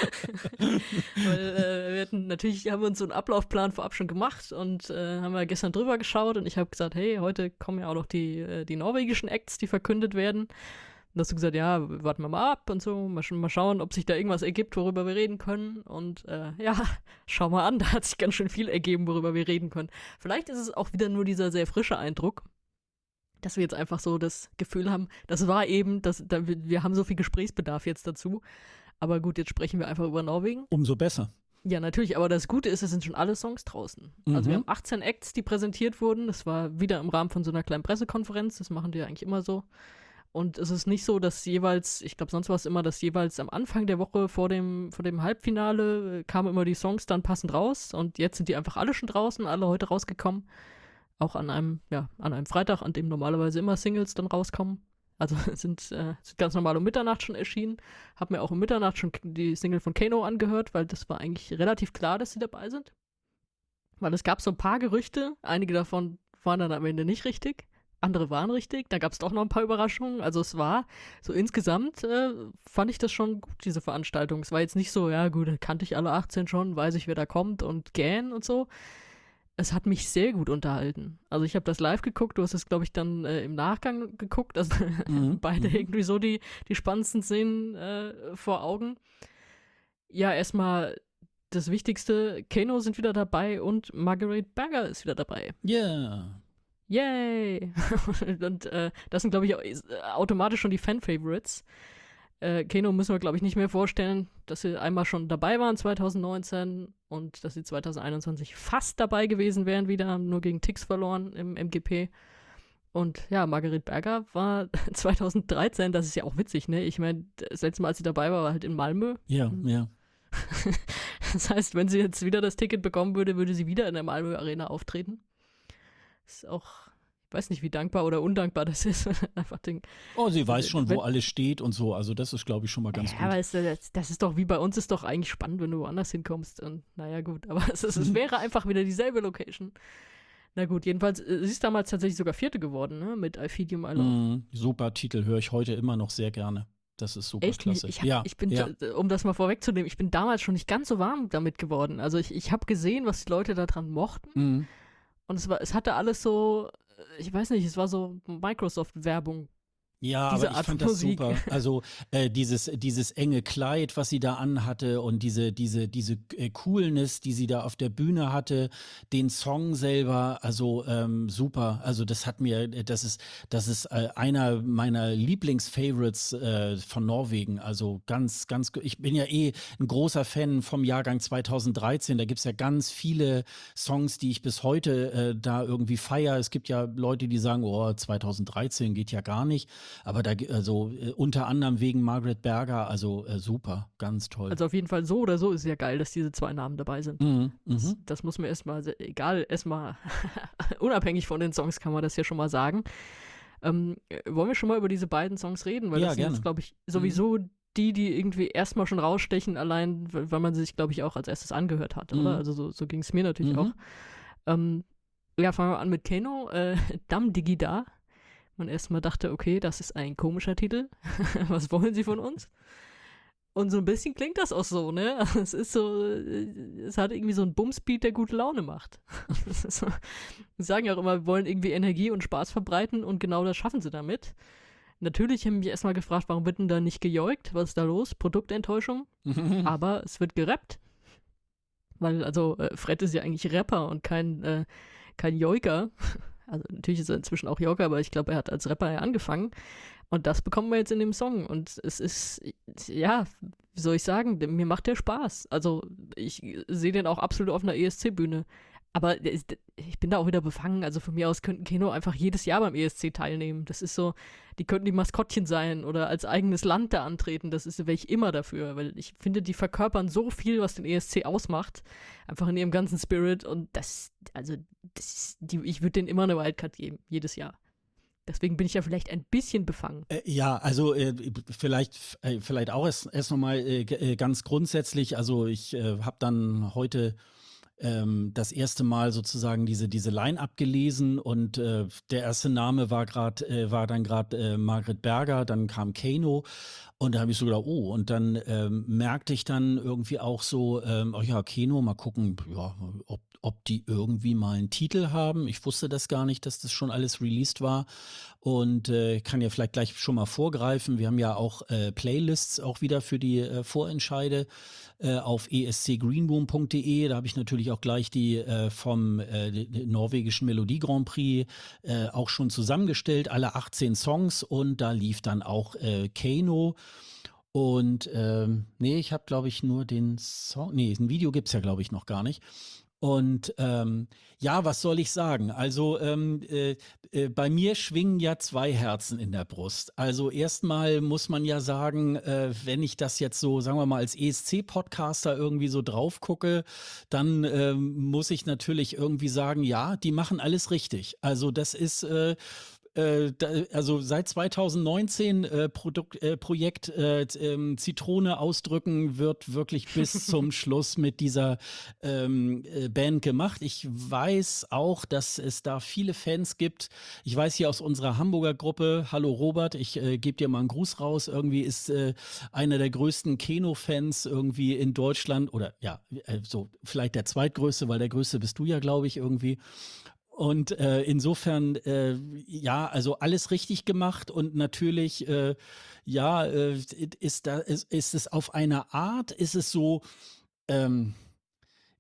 Weil äh, wir hatten, natürlich haben wir uns so einen Ablaufplan vorab schon gemacht und äh, haben wir gestern drüber geschaut und ich habe gesagt, hey, heute kommen ja auch noch die, äh, die norwegischen Acts, die verkündet werden. Und hast du gesagt, ja, warten wir mal ab und so, mal, mal schauen, ob sich da irgendwas ergibt, worüber wir reden können. Und äh, ja, schau mal an, da hat sich ganz schön viel ergeben, worüber wir reden können. Vielleicht ist es auch wieder nur dieser sehr frische Eindruck, dass wir jetzt einfach so das Gefühl haben, das war eben, das, da, wir haben so viel Gesprächsbedarf jetzt dazu. Aber gut, jetzt sprechen wir einfach über Norwegen. Umso besser. Ja, natürlich, aber das Gute ist, es sind schon alle Songs draußen. Mhm. Also wir haben achtzehn Acts, die präsentiert wurden. Das war wieder im Rahmen von so einer kleinen Pressekonferenz. Das machen die ja eigentlich immer so. Und es ist nicht so, dass jeweils, ich glaube, sonst war es immer, dass jeweils am Anfang der Woche vor dem, vor dem Halbfinale äh, kamen immer die Songs dann passend raus. Und jetzt sind die einfach alle schon draußen, alle heute rausgekommen. Auch an einem, ja, an einem Freitag, an dem normalerweise immer Singles dann rauskommen. Also sind, äh, sind ganz normal um Mitternacht schon erschienen. Hab mir auch um Mitternacht schon die Single von Kano angehört, weil das war eigentlich relativ klar, dass sie dabei sind. Weil es gab so ein paar Gerüchte, einige davon waren dann am Ende nicht richtig. Andere waren richtig, da gab es doch noch ein paar Überraschungen. Also es war so insgesamt, äh, fand ich das schon gut, diese Veranstaltung. Es war jetzt nicht so, ja gut, kannte ich alle achtzehn schon, weiß ich, wer da kommt und gähn und so. Es hat mich sehr gut unterhalten. Also ich habe das live geguckt, du hast es, glaube ich, dann äh, im Nachgang geguckt. Also mhm. beide mhm. irgendwie so die, die spannendsten Szenen äh, vor Augen. Ja, erstmal das Wichtigste, Kano sind wieder dabei und Margaret Berger ist wieder dabei. Ja. Yeah. Yay! Und äh, das sind, glaube ich, auch, äh, automatisch schon die Fan-Favorites. Äh, Keno müssen wir, glaube ich, nicht mehr vorstellen, dass sie einmal schon dabei waren zwanzig neunzehn und dass sie zwanzig einundzwanzig fast dabei gewesen wären wieder, haben nur gegen Tix verloren im M G P. Und ja, Margaret Berger war zwanzig dreizehn, das ist ja auch witzig, ne? Ich meine, das letzte Mal, als sie dabei war, war halt in Malmö. Ja, ja. Das heißt, wenn sie jetzt wieder das Ticket bekommen würde, würde sie wieder in der Malmö Arena auftreten. Ist auch, ich weiß nicht, wie dankbar oder undankbar das ist. Einfach den, Oh, sie weiß schon, wenn, wo alles steht und so. Also das ist, glaube ich, schon mal ganz ja, gut. aber es, das, das ist doch wie bei uns, ist doch eigentlich spannend, wenn du woanders hinkommst. Und naja, gut, aber es, ist, es wäre einfach wieder dieselbe Location. Na gut, jedenfalls, äh, sie ist damals tatsächlich sogar Vierte geworden, ne? Mit I Feed You My Love. Mm, super Titel, höre ich heute immer noch sehr gerne. Das ist super Echt? klasse. Ich, hab, ja, ich bin, ja. um das mal vorwegzunehmen, ich bin damals schon nicht ganz so warm damit geworden. Also ich, ich habe gesehen, was die Leute daran mochten. Mm. Und es war, es hatte alles so, ich weiß nicht, es war so Microsoft-Werbung. Ja, Diese aber ich Art fand von das Musik. super. Also äh, dieses, dieses enge Kleid, was sie da anhatte und diese, diese, diese äh, Coolness, die sie da auf der Bühne hatte, den Song selber, also ähm, super. Also das hat mir, das ist, das ist äh, einer meiner Lieblingsfavorites äh, von Norwegen. Also ganz, ganz, ich bin ja eh ein großer Fan vom Jahrgang zwanzig dreizehn. Da gibt es ja ganz viele Songs, die ich bis heute äh, da irgendwie feiere. Es gibt ja Leute, die sagen, oh, zwanzig dreizehn geht ja gar nicht. Aber da, also äh, unter anderem wegen Margaret Berger, also äh, super, ganz toll. Also auf jeden Fall so oder so ist es ja geil, dass diese zwei Namen dabei sind. Mhm, Das, mhm. das muss man erstmal, egal, erstmal unabhängig von den Songs kann man das ja schon mal sagen. Ähm, wollen wir schon mal über diese beiden Songs reden? Weil Ja, das sind gerne. jetzt, glaube ich, sowieso Mhm. die, die irgendwie erstmal schon rausstechen, allein, weil man sie sich, glaube ich, auch als erstes angehört hat, Mhm. oder? Also so, so ging es mir natürlich Mhm. auch. Ähm, ja, fangen wir an mit Keno, äh, Dam Digi Da. Man erstmal dachte, okay, das ist ein komischer Titel. Was wollen sie von uns? Und so ein bisschen klingt das auch so, ne? Es ist so, es hat irgendwie so einen Bumsbeat, der gute Laune macht. Das ist so, sie sagen ja auch immer, wir wollen irgendwie Energie und Spaß verbreiten und genau das schaffen sie damit. Natürlich haben mich erstmal gefragt, warum wird denn da nicht gejoikt? Was ist da los? Produktenttäuschung? Mhm. Aber es wird gerappt. Weil, also, äh, Fred ist ja eigentlich Rapper und kein, äh, kein Joiker. Also natürlich ist er inzwischen auch Joker, aber ich glaube, er hat als Rapper ja angefangen. Und das bekommen wir jetzt in dem Song. Und es ist, ja, wie soll ich sagen, mir macht der Spaß. Also ich sehe den auch absolut auf einer E S C-Bühne. Aber ich bin da auch wieder befangen. Also von mir aus könnten Keno einfach jedes Jahr beim E S C teilnehmen. Das ist so, die könnten die Maskottchen sein oder als eigenes Land da antreten. Das ist, wäre ich immer dafür. Weil ich finde, die verkörpern so viel, was den E S C ausmacht. Einfach in ihrem ganzen Spirit. Und das, also, das, die, ich würde denen immer eine Wildcard geben. Jedes Jahr. Deswegen bin ich ja vielleicht ein bisschen befangen. Äh, ja, also äh, vielleicht, äh, vielleicht auch erst, erst nochmal äh, g- äh, ganz grundsätzlich. Also ich äh, habe dann heute ähm, das erste Mal sozusagen diese, diese Line-Up gelesen und äh, der erste Name war gerade, äh, war dann gerade äh, Margaret Berger, dann kam Keno und da habe ich so gedacht, oh, und dann ähm, merkte ich dann irgendwie auch so, ähm, oh ja, Keno, mal gucken, ja, ob, ob die irgendwie mal einen Titel haben. Ich wusste das gar nicht, dass das schon alles released war. Und äh, kann ja vielleicht gleich schon mal vorgreifen. Wir haben ja auch äh, Playlists auch wieder für die äh, Vorentscheide äh, auf e s c greenboom punkt d e. Da habe ich natürlich auch gleich die äh, vom äh, die norwegischen Melodie Grand Prix äh, auch schon zusammengestellt, alle achtzehn Songs. Und da lief dann auch äh, Keno. Und ähm, nee, ich habe, glaube ich, nur den Song. Nee, ein Video gibt es ja, glaube ich, noch gar nicht. Und ähm, ja, was soll ich sagen? Also ähm, äh, äh, bei mir schwingen ja zwei Herzen in der Brust. Also erstmal muss man ja sagen, äh, wenn ich das jetzt so, sagen wir mal, als E S C-Podcaster irgendwie so drauf gucke, dann ähm, muss ich natürlich irgendwie sagen, ja, die machen alles richtig. Also das ist äh, äh, da, also seit zwanzig neunzehn äh, Produkt, äh, Projekt äh, ähm, Zitrone ausdrücken wird wirklich bis zum Schluss mit dieser ähm, äh, Band gemacht. Ich weiß auch, dass es da viele Fans gibt. Ich weiß hier aus unserer Hamburger Gruppe, hallo Robert, ich äh, gebe dir mal einen Gruß raus. Irgendwie ist äh, einer der größten Keno-Fans irgendwie in Deutschland oder ja, äh, so vielleicht der zweitgrößte, weil der größte bist du ja, glaube ich, irgendwie. Und äh, insofern, äh, ja, also alles richtig gemacht und natürlich, äh, ja, äh, ist, da, ist, ist es auf eine Art, ist es so, ähm,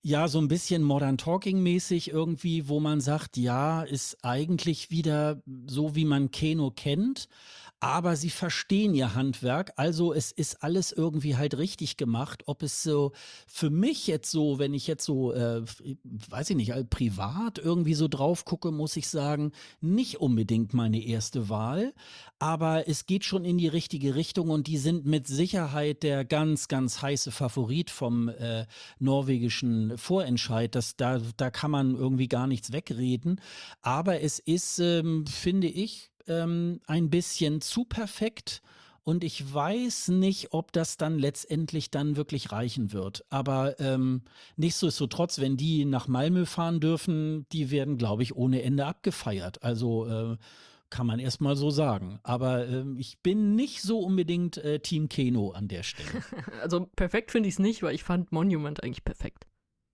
Ja, so ein bisschen Modern Talking-mäßig irgendwie, wo man sagt, ja, ist eigentlich wieder so, wie man Keno kennt, aber sie verstehen ihr Handwerk. Also, es ist alles irgendwie halt richtig gemacht. Ob es so für mich jetzt so, wenn ich jetzt so, äh, f weiß ich nicht, äh, privat irgendwie so drauf gucke, muss ich sagen, nicht unbedingt meine erste Wahl, aber es geht schon in die richtige Richtung und die sind mit Sicherheit der ganz, ganz heiße Favorit vom, äh, norwegischen Vorentscheid. Das da da kann man irgendwie gar nichts wegreden. Aber es ist, ähm, finde ich, ähm, ein bisschen zu perfekt und ich weiß nicht, ob das dann letztendlich dann wirklich reichen wird. Aber, ähm, nichtsdestotrotz, wenn die nach Malmö fahren dürfen, die werden, glaube ich, ohne Ende abgefeiert. Also, äh, kann man erst mal so sagen. Aber, ähm, ich bin nicht so unbedingt, äh, Team Keno an der Stelle. Also perfekt finde ich es nicht, weil ich fand Monument eigentlich perfekt.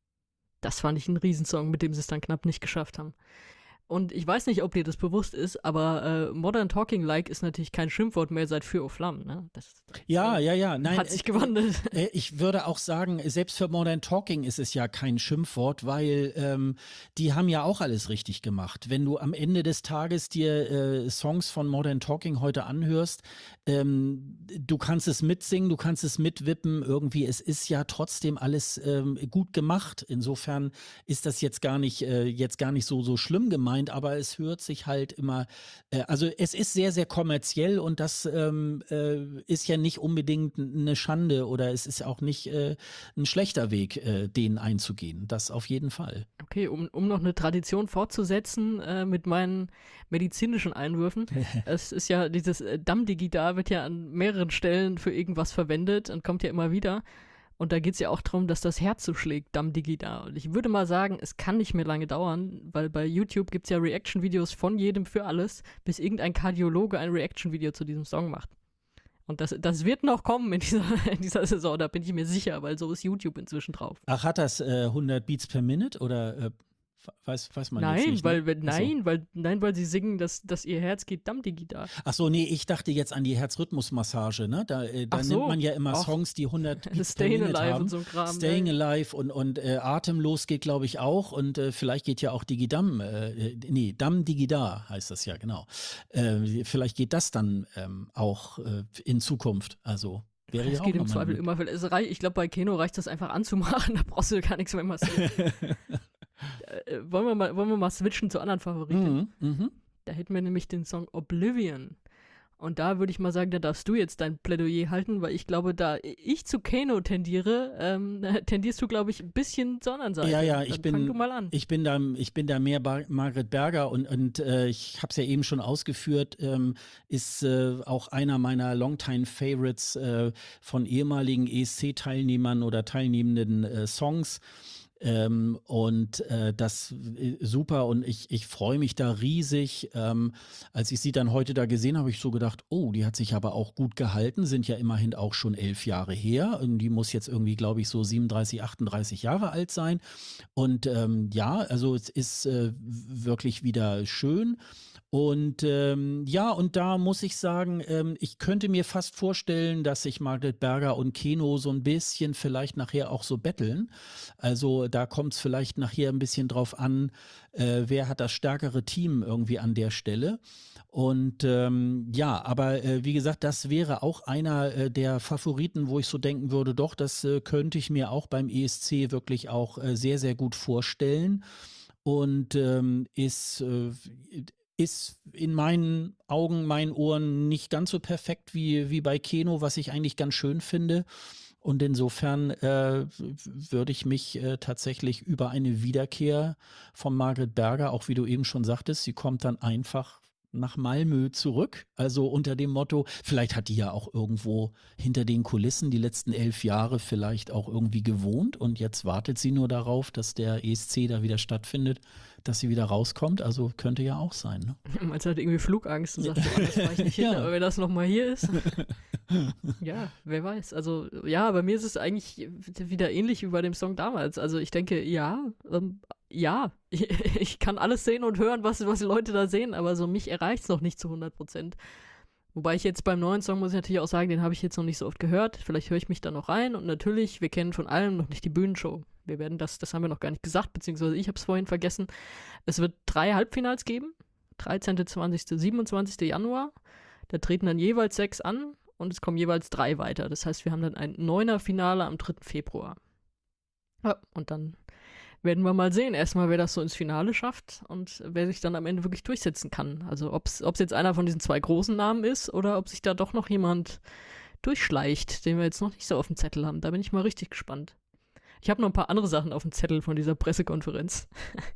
Das fand ich ein Riesensong, mit dem sie es dann knapp nicht geschafft haben. Und ich weiß nicht, ob dir das bewusst ist, aber äh, Modern Talking Like ist natürlich kein Schimpfwort mehr seit Feuer of Flamme, ne? Das, das Ja, äh, ja, ja. Nein, hat sich äh, gewandelt. äh, ich würde auch sagen, selbst für Modern Talking ist es ja kein Schimpfwort, weil ähm, die haben ja auch alles richtig gemacht. Wenn du am Ende des Tages dir äh, Songs von Modern Talking heute anhörst, ähm, du kannst es mitsingen, du kannst es mitwippen, irgendwie, es ist ja trotzdem alles ähm, gut gemacht. Insofern ist das jetzt gar nicht, äh, jetzt gar nicht so, so schlimm gemeint, aber es hört sich halt immer, äh, also es ist sehr, sehr kommerziell und das ähm, äh, ist ja nicht unbedingt eine Schande oder es ist auch nicht äh, ein schlechter Weg, äh, den einzugehen. Das auf jeden Fall. Okay, um, um noch eine Tradition fortzusetzen äh, mit meinen medizinischen Einwürfen. Es ist ja dieses äh, Dammdigital wird ja an mehreren Stellen für irgendwas verwendet und kommt ja immer wieder. Und da geht es ja auch darum, dass das Herz so schlägt, Dammdigital. Und ich würde mal sagen, es kann nicht mehr lange dauern, weil bei YouTube gibt es ja Reaction-Videos von jedem für alles, bis irgendein Kardiologe ein Reaction-Video zu diesem Song macht. Und das, das wird noch kommen in dieser, in dieser Saison, da bin ich mir sicher, weil so ist YouTube inzwischen drauf. Ach, hat das äh, hundert Beats per Minute oder äh, weiß, weiß man jetzt Nein, nicht? weil, Ne? weil, Ach so. nein, weil, nein, weil sie singen, dass, dass ihr Herz geht Dammdigital. Ach so, nee, ich dachte jetzt an die Herzrhythmusmassage, ne? Da, äh, da Ach so. nimmt man ja immer Ach. Songs, die hundert Beats per Staying Minute Alive haben. und so ein Kram. Staying ne? Alive und, und äh, Atemlos geht, glaube ich, auch. Und äh, vielleicht geht ja auch Digidam, äh, nee, Dam Digida heißt das ja, genau. Äh, vielleicht geht das dann ähm, auch äh, in Zukunft. Also wäre ja Es auch geht im nochmal Zweifel eine immer. Es rei- ich glaube, bei Keno reicht das einfach anzumachen, da brauchst du gar nichts mehr massieren. äh, wollen, wir mal, wollen wir mal switchen zu anderen Favoriten? Mhm, mhm. Da hätten wir nämlich den Song Oblivion. Und da würde ich mal sagen, da darfst du jetzt dein Plädoyer halten, weil ich glaube, da ich zu Keno tendiere, ähm, tendierst du, glaube ich, ein bisschen zur anderen Seite. Ja, ja, ich Dann bin, fang du mal an. ich bin da, ich bin da mehr Bar Margret Berger und, und äh, ich habe es ja eben schon ausgeführt, ähm, ist äh, auch einer meiner Longtime Favorites äh, von ehemaligen E S C-Teilnehmern oder teilnehmenden äh, Songs. Ähm, und äh, das äh, super und ich, ich freue mich da riesig. Ähm, als ich sie dann heute da gesehen habe, habe ich so gedacht, oh, die hat sich aber auch gut gehalten, sind ja immerhin auch schon elf Jahre her. Und die muss jetzt irgendwie, glaube ich, so siebenunddreißig, achtunddreißig Jahre alt sein. Und ähm, ja, also es ist äh, wirklich wieder schön. Und ähm, ja, und da muss ich sagen, ähm, ich könnte mir fast vorstellen, dass sich Margret Berger und Keno so ein bisschen vielleicht nachher auch so betteln. Also da kommt es vielleicht nachher ein bisschen drauf an, äh, wer hat das stärkere Team irgendwie an der Stelle. Und ähm, ja, aber äh, wie gesagt, das wäre auch einer äh, der Favoriten, wo ich so denken würde, doch, das äh, könnte ich mir auch beim E S C wirklich auch äh, sehr, sehr gut vorstellen. Und ähm, ist, äh, ist in meinen Augen, meinen Ohren nicht ganz so perfekt wie, wie bei Keno, was ich eigentlich ganz schön finde. Und insofern äh, würde ich mich äh, tatsächlich über eine Wiederkehr von Margret Berger, auch wie du eben schon sagtest, sie kommt dann einfach nach Malmö zurück. Also unter dem Motto, vielleicht hat die ja auch irgendwo hinter den Kulissen die letzten elf Jahre vielleicht auch irgendwie gewohnt und jetzt wartet sie nur darauf, dass der E S C da wieder stattfindet, dass sie wieder rauskommt. Also könnte ja auch sein. Ne? Man hat irgendwie Flugangst und sagt, oh, das fahre ich nicht hin, Ja. aber wenn das nochmal hier ist. Ja, wer weiß. Also, ja, bei mir ist es eigentlich wieder ähnlich wie bei dem Song damals. Also, ich denke, ja, ähm, ja, ich, ich kann alles sehen und hören, was, was die Leute da sehen, aber so mich erreicht es noch nicht zu hundert Prozent. Wobei ich jetzt beim neuen Song muss ich natürlich auch sagen, den habe ich jetzt noch nicht so oft gehört. Vielleicht höre ich mich da noch rein und natürlich, wir kennen von allem noch nicht die Bühnenshow. wir werden das, das haben wir noch gar nicht gesagt, beziehungsweise ich habe es vorhin vergessen. Es wird drei Halbfinals geben, dreizehnten, zwanzigsten, siebenundzwanzigsten Januar. Da treten dann jeweils sechs an und es kommen jeweils drei weiter. Das heißt, wir haben dann ein Neuner-Finale am dritten Februar. Ja, und dann werden wir mal sehen, erstmal, wer das so ins Finale schafft und wer sich dann am Ende wirklich durchsetzen kann. Also ob es jetzt einer von diesen zwei großen Namen ist oder ob sich da doch noch jemand durchschleicht, den wir jetzt noch nicht so auf dem Zettel haben. Da bin ich mal richtig gespannt. Ich habe noch ein paar andere Sachen auf dem Zettel von dieser Pressekonferenz.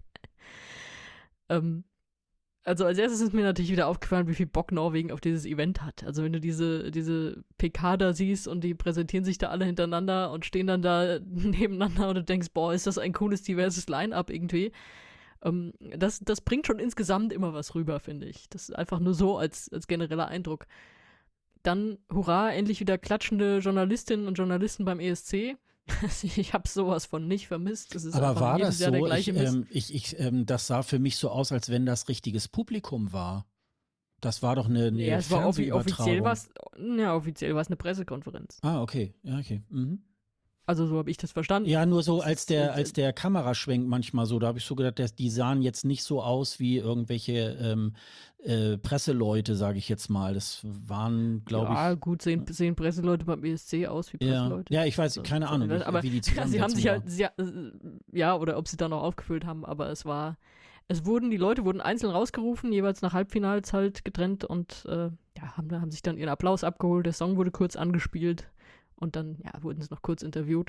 ähm, also als erstes ist mir natürlich wieder aufgefallen, wie viel Bock Norwegen auf dieses Event hat. Also wenn du diese, diese P K da siehst und die präsentieren sich da alle hintereinander und stehen dann da nebeneinander und du denkst, boah, ist das ein cooles, diverses Line-Up irgendwie. Ähm, das, das bringt schon insgesamt immer was rüber, finde ich. Das ist einfach nur so als, als genereller Eindruck. Dann, hurra, endlich wieder klatschende Journalistinnen und Journalisten beim E S C. Ich habe sowas von nicht vermisst. Das ist Aber war jedes das Jahr der so? gleiche Ich, Mist. ähm, ich, ich, ähm, das sah für mich so aus, als wenn das richtiges Publikum war. Das war doch eine, eine Ja, es war offi offiziell Fernsehübertragung. was, ja, offiziell war es eine Pressekonferenz. Ah, okay. Ja, okay. Mhm. Also so habe ich das verstanden. Ja, nur so als Es- der, es- als der Kameraschwenk manchmal so, da habe ich so gedacht, dass die sahen jetzt nicht so aus wie irgendwelche ähm, äh, Presseleute, sage ich jetzt mal. Das waren, glaube ja, ich. gut, sehen, sehen Presseleute beim E S C aus wie Ja, Presseleute. ja, ich weiß, So- keine so- Ahnung, wie, aber wie die sie haben Zusammensetzung sich war. halt, sie, äh, ja, oder ob sie dann noch aufgefüllt haben, aber es war, es wurden, die Leute wurden einzeln rausgerufen, jeweils nach Halbfinals halt getrennt und äh, ja, haben, haben sich dann ihren Applaus abgeholt, der Song wurde kurz angespielt und dann, ja, wurden sie noch kurz interviewt.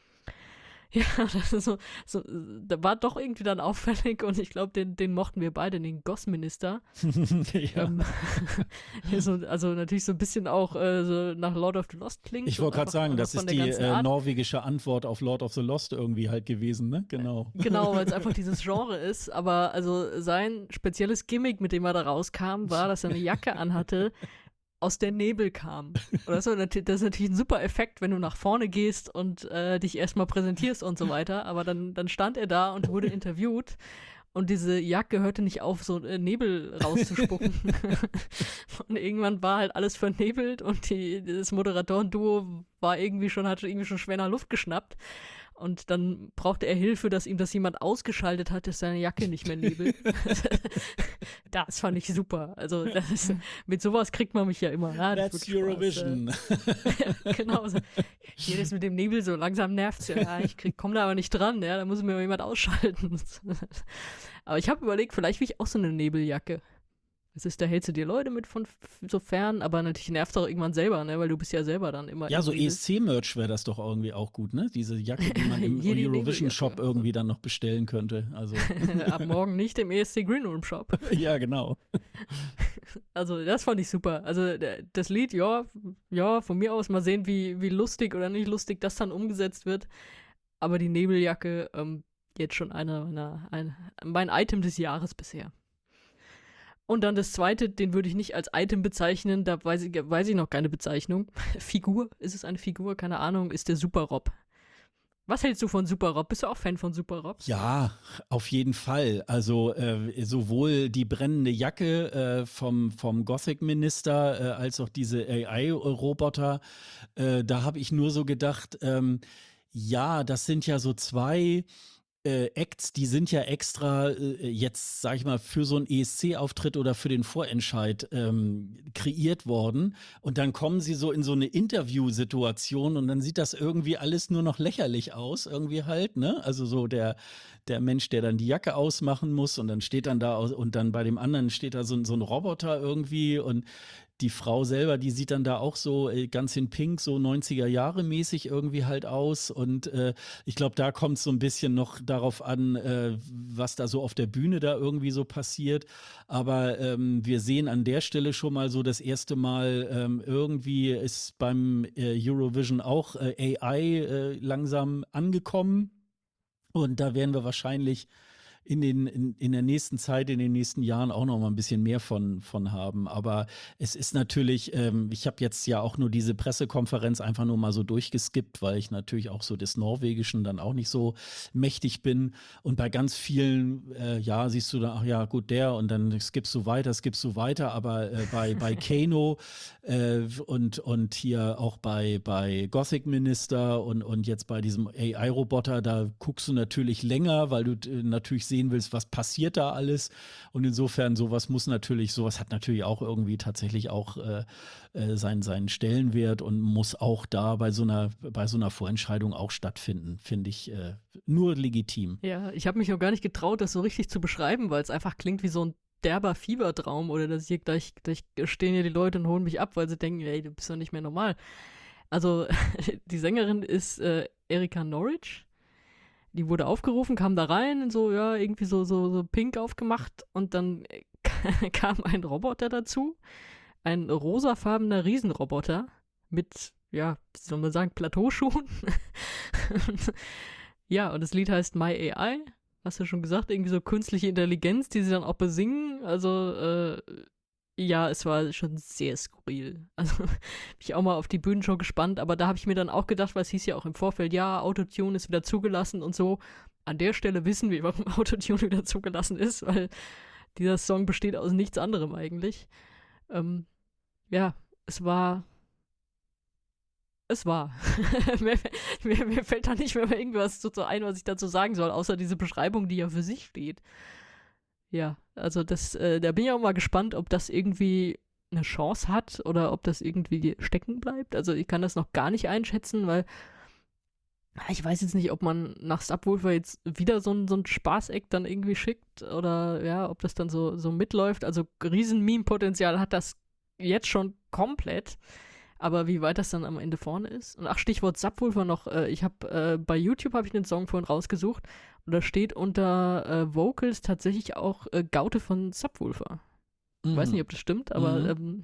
Ja, das ist so, so, da war doch irgendwie dann auffällig und ich glaube, den, den mochten wir beide, den Gossminister. Ja. Ähm, so, also natürlich so ein bisschen auch äh, so nach Lord of the Lost klingt. Ich und wollte gerade einfach- sagen, einfach das von ist der die ganzen äh, Art. norwegische Antwort auf Lord of the Lost irgendwie halt gewesen, ne? Genau. Genau, weil es einfach dieses Genre ist. Aber also sein spezielles Gimmick, mit dem er da rauskam, war, dass er eine Jacke anhatte, aus der Nebel kam. Und das, war nat- das ist natürlich ein super Effekt, wenn du nach vorne gehst und äh, dich erstmal präsentierst und so weiter. Aber dann, dann stand er da und wurde interviewt. Und diese Jacke hörte nicht auf, so äh, Nebel rauszuspucken. Und irgendwann war halt alles vernebelt und die, das Moderatoren-Duo war irgendwie schon, hatte irgendwie schon schwer nach Luft geschnappt. Und dann brauchte er Hilfe, dass ihm das jemand ausgeschaltet hat, dass seine Jacke nicht mehr nebelt. Das fand ich super. Also das ist, mit sowas kriegt man mich ja immer. Ja, das That's ist wirklich Spaß, Eurovision. äh, genau. So. Hier das mit dem Nebel so langsam nervt's ja. Ja, ich krieg, komm da aber nicht dran. Ja, da muss mir mal jemand ausschalten. Aber ich habe überlegt, vielleicht will ich auch so eine Nebeljacke. Das ist, da hältst du dir Leute mit von f- so fern, aber natürlich nervt auch irgendwann selber, ne? Weil du bist ja selber dann immer Ja, im so Nebel. E S C-Merch wäre das doch irgendwie auch gut, ne? Diese Jacke, die man im Hier die Eurovision-Shop Nebeljacke. irgendwie dann noch bestellen könnte. Also, Ab morgen nicht im E S C Green Room Shop. ja, genau. Also das fand ich super. Also der- das Lied, ja, ja, von mir aus mal sehen, wie, wie lustig oder nicht lustig das dann umgesetzt wird. Aber die Nebeljacke, ähm, jetzt schon einer meiner, ein, mein Item des Jahres bisher. Und dann das zweite, den würde ich nicht als Item bezeichnen, da weiß ich, weiß ich noch keine Bezeichnung. Figur, ist es eine Figur? Keine Ahnung, ist der Super Rob. Was hältst du von Super Rob? Bist du auch Fan von Super Rob? Ja, auf jeden Fall. Also äh, sowohl die brennende Jacke äh, vom, vom Gothic-Minister äh, als auch diese A I-Roboter, äh, da habe ich nur so gedacht, ähm, ja, das sind ja so zwei äh, Acts, die sind ja extra äh, jetzt, sag ich mal, für so einen E S C-Auftritt oder für den Vorentscheid ähm, kreiert worden. Und dann kommen sie so in so eine Interviewsituation und dann sieht das irgendwie alles nur noch lächerlich aus, irgendwie halt, ne? Also so der, der Mensch, der dann die Jacke ausmachen muss und dann steht dann da aus, und dann bei dem anderen steht da so, ein- so ein Roboter irgendwie und die Frau selber, die sieht dann da auch so äh, ganz in Pink, so neunziger Jahre mäßig irgendwie halt aus. Und äh, ich glaube, da kommt es so ein bisschen noch darauf an, äh, was da so auf der Bühne da irgendwie so passiert. Aber ähm, wir sehen an der Stelle schon mal so das erste Mal, ähm, irgendwie ist beim äh, Eurovision auch äh, A I äh, langsam angekommen. Und da werden wir wahrscheinlich in den in in der nächsten Zeit, in den nächsten Jahren auch noch mal ein bisschen mehr von von haben. Aber es ist natürlich ähm, ich habe jetzt ja auch nur diese Pressekonferenz einfach nur mal so durchgeskippt, weil ich natürlich auch so des Norwegischen dann auch nicht so mächtig bin. Und bei ganz vielen, äh, ja, siehst du dann, ach ja, gut, der und dann skippst du weiter, skippst du weiter. Aber äh, bei bei Kano äh, und und hier auch bei bei Gothic Minister und und jetzt bei diesem A I-Roboter, da guckst du natürlich länger, weil du äh, natürlich sehen willst, was passiert da alles. Und insofern, sowas muss natürlich, sowas hat natürlich auch irgendwie tatsächlich auch äh, äh, seinen, seinen Stellenwert und muss auch da bei so einer, bei so einer Vorentscheidung auch stattfinden, finde ich äh, nur legitim. Ja, ich habe mich noch gar nicht getraut, das so richtig zu beschreiben, weil es einfach klingt wie so ein derber Fiebertraum oder dass hier gleich, gleich stehen hier die Leute und holen mich ab, weil sie denken, ey, du bist doch nicht mehr normal. Also die Sängerin ist äh, Erika Norwich. Die wurde aufgerufen, kam da rein, so, ja, irgendwie so, so, so pink aufgemacht und dann äh, kam ein Roboter dazu. Ein rosafarbener Riesenroboter mit, ja, wie soll man sagen, Plateauschuhen. Ja, und das Lied heißt My A I. Hast du schon gesagt, irgendwie so künstliche Intelligenz, die sie dann auch besingen. Also, äh, ja, es war schon sehr skurril. Also, bin ich auch mal auf die Bühnenshow gespannt, aber da habe ich mir dann auch gedacht, weil es hieß ja auch im Vorfeld, ja, Autotune ist wieder zugelassen und so. An der Stelle wissen wir, warum Autotune wieder zugelassen ist, weil dieser Song besteht aus nichts anderem eigentlich. Ähm, ja, es war. Es war. mir, mir, mir fällt da nicht mehr irgendwas so ein, was ich dazu sagen soll, außer diese Beschreibung, die ja für sich steht. Ja, also das, äh, da bin ich auch mal gespannt, ob das irgendwie eine Chance hat oder ob das irgendwie stecken bleibt. Also ich kann das noch gar nicht einschätzen, weil ich weiß jetzt nicht, ob man nach Subwoofer jetzt wieder so ein, so ein Spaßeck dann irgendwie schickt oder ja, ob das dann so, so mitläuft. Also riesen Meme-Potenzial hat das jetzt schon komplett. Aber wie weit das dann am Ende vorne ist. Und ach, Stichwort Subwoofer noch. Äh, ich habe äh, bei YouTube habe ich den Song vorhin rausgesucht und da steht unter äh, Vocals tatsächlich auch äh, Gaute von Subwoofer. Ich weiß nicht, ob das stimmt, aber Mhm. ähm,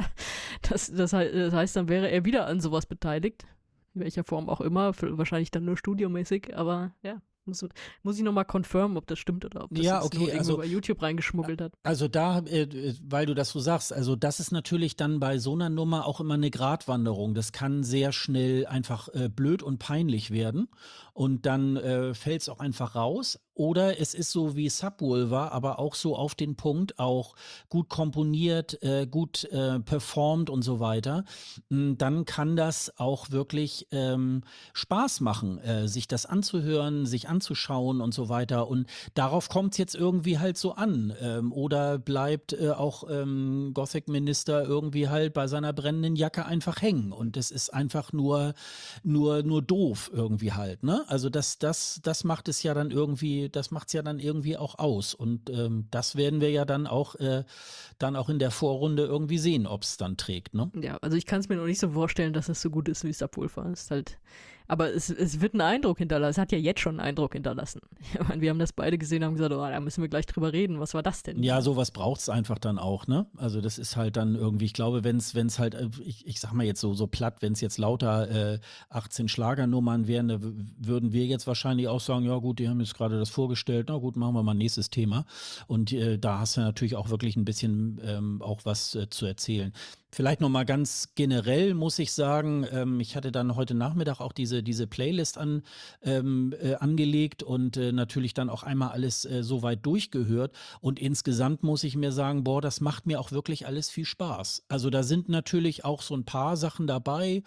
das, das, hei- das heißt, dann wäre er wieder an sowas beteiligt. In welcher Form auch immer. Für, wahrscheinlich dann nur studiomäßig, aber ja. Muss, muss ich nochmal confirmen, ob das stimmt oder ob das Ja, jetzt nur okay, irgendwo also bei YouTube reingeschmuggelt hat. Also da, äh, äh, weil du das so sagst, also das ist natürlich dann bei so einer Nummer auch immer eine Gratwanderung. Das kann sehr schnell einfach äh, blöd und peinlich werden und dann äh, fällt es auch einfach raus. Oder es ist so wie Subwoofer, aber auch so auf den Punkt, auch gut komponiert, äh, gut äh, performt und so weiter. Mm, Dann kann das auch wirklich ähm, Spaß machen, äh, sich das anzuhören, sich anzuschauen und so weiter. Und darauf kommt es jetzt irgendwie halt so an. Ähm, oder bleibt äh, auch ähm, Gothic Minister irgendwie halt bei seiner brennenden Jacke einfach hängen. Und das ist einfach nur, nur, nur doof irgendwie halt. Ne? Also das, das, das macht es ja dann irgendwie, das macht es ja dann irgendwie auch aus. Und ähm, das werden wir ja dann auch, äh, dann auch in der Vorrunde irgendwie sehen, ob es dann trägt. Ne? Ja, also ich kann es mir noch nicht so vorstellen, dass es so gut ist wie Subwoofer. Ist halt, aber es, es wird einen Eindruck hinterlassen. Es hat ja jetzt schon einen Eindruck hinterlassen. Ich meine, wir haben das beide gesehen und haben gesagt, oh, da müssen wir gleich drüber reden. Was war das denn? Ja, sowas braucht es einfach dann auch, ne? Also das ist halt dann irgendwie, ich glaube, wenn es wenn es halt, äh, ich, ich sag mal jetzt so, so platt, wenn es jetzt lauter äh, achtzehn Schlagernummern wären, da w- würden wir jetzt wahrscheinlich auch sagen, ja gut, die haben jetzt gerade das vorgestellt, na gut, machen wir mal nächstes Thema. Und äh, da hast du natürlich auch wirklich ein bisschen ähm, auch was äh, zu erzählen. Vielleicht noch mal ganz generell muss ich sagen, ähm, ich hatte dann heute Nachmittag auch diese, diese Playlist an, ähm, äh, angelegt und äh, natürlich dann auch einmal alles äh, soweit durchgehört. Und insgesamt muss ich mir sagen, boah, das macht mir auch wirklich alles viel Spaß. Also da sind natürlich auch so ein paar Sachen dabei.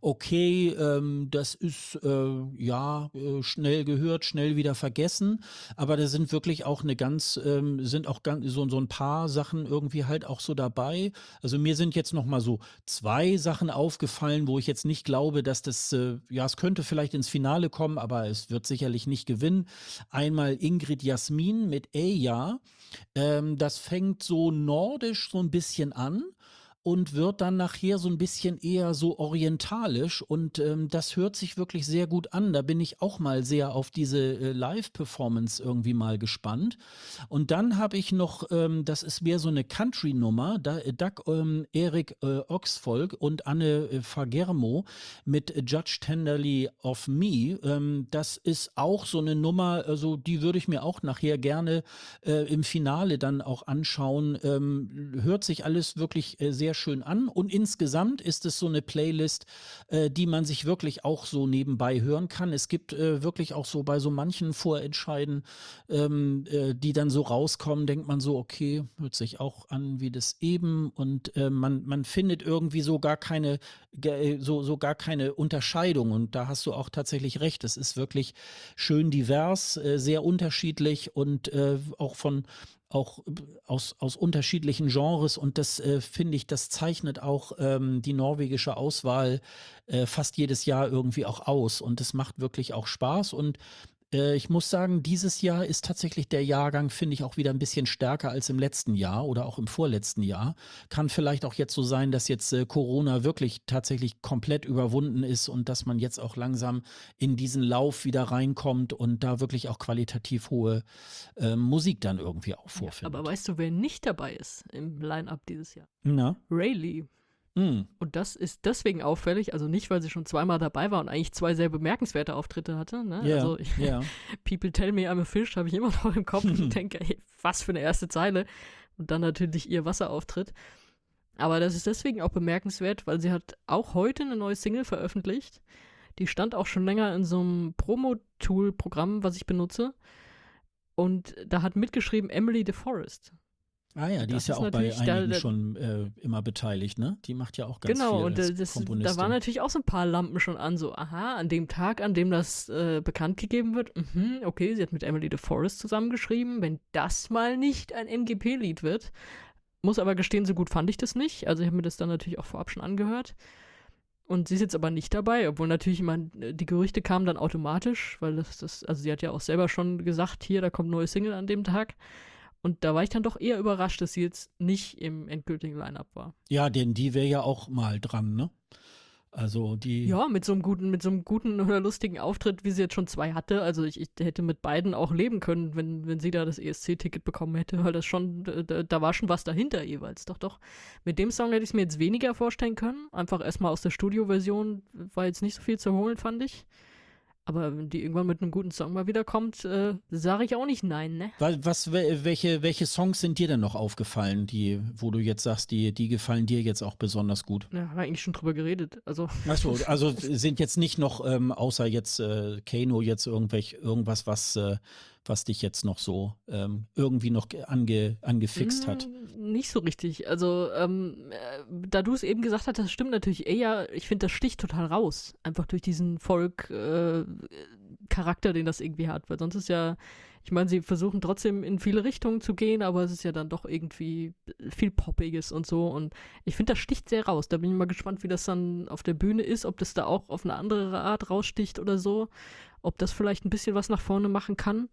Okay, ähm, das ist äh, ja äh, schnell gehört, schnell wieder vergessen. Aber da sind wirklich auch eine ganz, ähm, sind auch ganz, so, so ein paar Sachen irgendwie halt auch so dabei. Also mir sind jetzt noch mal so zwei Sachen aufgefallen, wo ich jetzt nicht glaube, dass das, äh, ja, es könnte vielleicht ins Finale kommen, aber es wird sicherlich nicht gewinnen. Einmal Ingrid Jasmin mit Eja. Ähm, das fängt so nordisch so ein bisschen an. und wird dann nachher so ein bisschen eher so orientalisch und ähm, das hört sich wirklich sehr gut an. Da bin ich auch mal sehr auf diese äh, Live-Performance irgendwie mal gespannt. Und dann habe ich noch, ähm, das ist mehr so eine Country-Nummer, da, äh, Doug, ähm, Erik äh, Oxfolk und Anne äh, Fagermo mit Judge Tenderly of Me. Ähm, das ist auch so eine Nummer, also die würde ich mir auch nachher gerne äh, im Finale dann auch anschauen. Ähm, hört sich alles wirklich äh, sehr schön an und insgesamt ist es so eine Playlist, äh, die man sich wirklich auch so nebenbei hören kann. Es gibt äh, wirklich auch so bei so manchen Vorentscheiden, ähm, äh, die dann so rauskommen, denkt man so, okay, hört sich auch an wie das eben und äh, man, man findet irgendwie so gar keine, ge- so, so gar keine Unterscheidung und da hast du auch tatsächlich recht. Es ist wirklich schön divers, äh, sehr unterschiedlich und äh, auch von auch äh, aus, aus unterschiedlichen Genres und das äh, finde ich, das zeichnet auch ähm, die norwegische Auswahl äh, fast jedes Jahr irgendwie auch aus und es macht wirklich auch Spaß und äh, ich muss sagen, dieses Jahr ist tatsächlich der Jahrgang, finde ich, auch wieder ein bisschen stärker als im letzten Jahr oder auch im vorletzten Jahr. Kann vielleicht auch jetzt so sein, dass jetzt äh, Corona wirklich tatsächlich komplett überwunden ist und dass man jetzt auch langsam in diesen Lauf wieder reinkommt und da wirklich auch qualitativ hohe äh, Musik dann irgendwie auch Ja, aber vorfindet. weißt du, wer nicht dabei ist im Line-Up dieses Jahr? Na? Rayleigh. Mm. Und das ist deswegen auffällig, also nicht, weil sie schon zweimal dabei war und eigentlich zwei sehr bemerkenswerte Auftritte hatte. Ne? Ja, Also ich, ja. People Tell Me I'm a Fish habe ich immer noch im Kopf und denke, ey, was für eine erste Zeile. Und dann natürlich ihr Wasserauftritt. Aber das ist deswegen auch bemerkenswert, weil sie hat auch heute eine neue Single veröffentlicht. Die stand auch schon länger in so einem Promo-Tool-Programm, was ich benutze. Und da hat mitgeschrieben Emily DeForest. Ah ja, die Das ist ja ist auch bei natürlich da- einigen da- schon äh, immer beteiligt, ne? Die macht ja auch ganz Genau, viel und als äh, das, da Komponistin. waren natürlich auch so ein paar Lampen schon an, so, aha, an dem Tag, an dem das äh, bekannt gegeben wird, mhm, okay, sie hat mit Emily DeForest zusammengeschrieben, wenn das mal nicht ein M G P-Lied wird. Muss aber gestehen, so gut fand ich das nicht, also ich habe mir das dann natürlich auch vorab schon angehört. Und sie ist jetzt aber nicht dabei, obwohl natürlich immer äh, die Gerüchte kamen dann automatisch, weil das, das, also sie hat ja auch selber schon gesagt, hier, da kommt eine neue Single an dem Tag. Und da war ich dann doch eher überrascht, dass sie jetzt nicht im endgültigen Line-Up war. Ja, denn die wäre ja auch mal dran, ne? Also die. Ja, mit so einem guten, mit so einem guten oder lustigen Auftritt, wie sie jetzt schon zwei hatte. Also ich, ich hätte mit beiden auch leben können, wenn, wenn sie da das E S C-Ticket bekommen hätte, weil das schon, da, da war schon was dahinter jeweils. Doch, doch. Mit dem Song hätte ich es mir jetzt weniger vorstellen können. Einfach erstmal aus der Studioversion war jetzt nicht so viel zu holen, fand ich. Aber wenn die irgendwann mit einem guten Song mal wiederkommt, äh, sage ich auch nicht nein, ne? Was, was, welche, welche Songs sind dir denn noch aufgefallen, die, wo du jetzt sagst, die, die gefallen dir jetzt auch besonders gut? Ja, haben wir eigentlich schon drüber geredet. Also. Achso, also sind jetzt nicht noch, ähm, außer jetzt äh, Kano, jetzt irgendwelch, irgendwas, was, äh, was dich jetzt noch so ähm, irgendwie noch ange, angefixt hat? Mm, Nicht so richtig. Also, ähm, äh, da du es eben gesagt hast, das stimmt natürlich eher. Ich finde, das sticht total raus. Einfach durch diesen Folk-Charakter, den das irgendwie hat. Weil sonst ist ja, ich meine, sie versuchen trotzdem in viele Richtungen zu gehen, aber es ist ja dann doch irgendwie viel Poppiges und so. Und ich finde, das sticht sehr raus. Da bin ich mal gespannt, wie das dann auf der Bühne ist, ob das da auch auf eine andere Art raussticht oder so. Ob das vielleicht ein bisschen was nach vorne machen kann.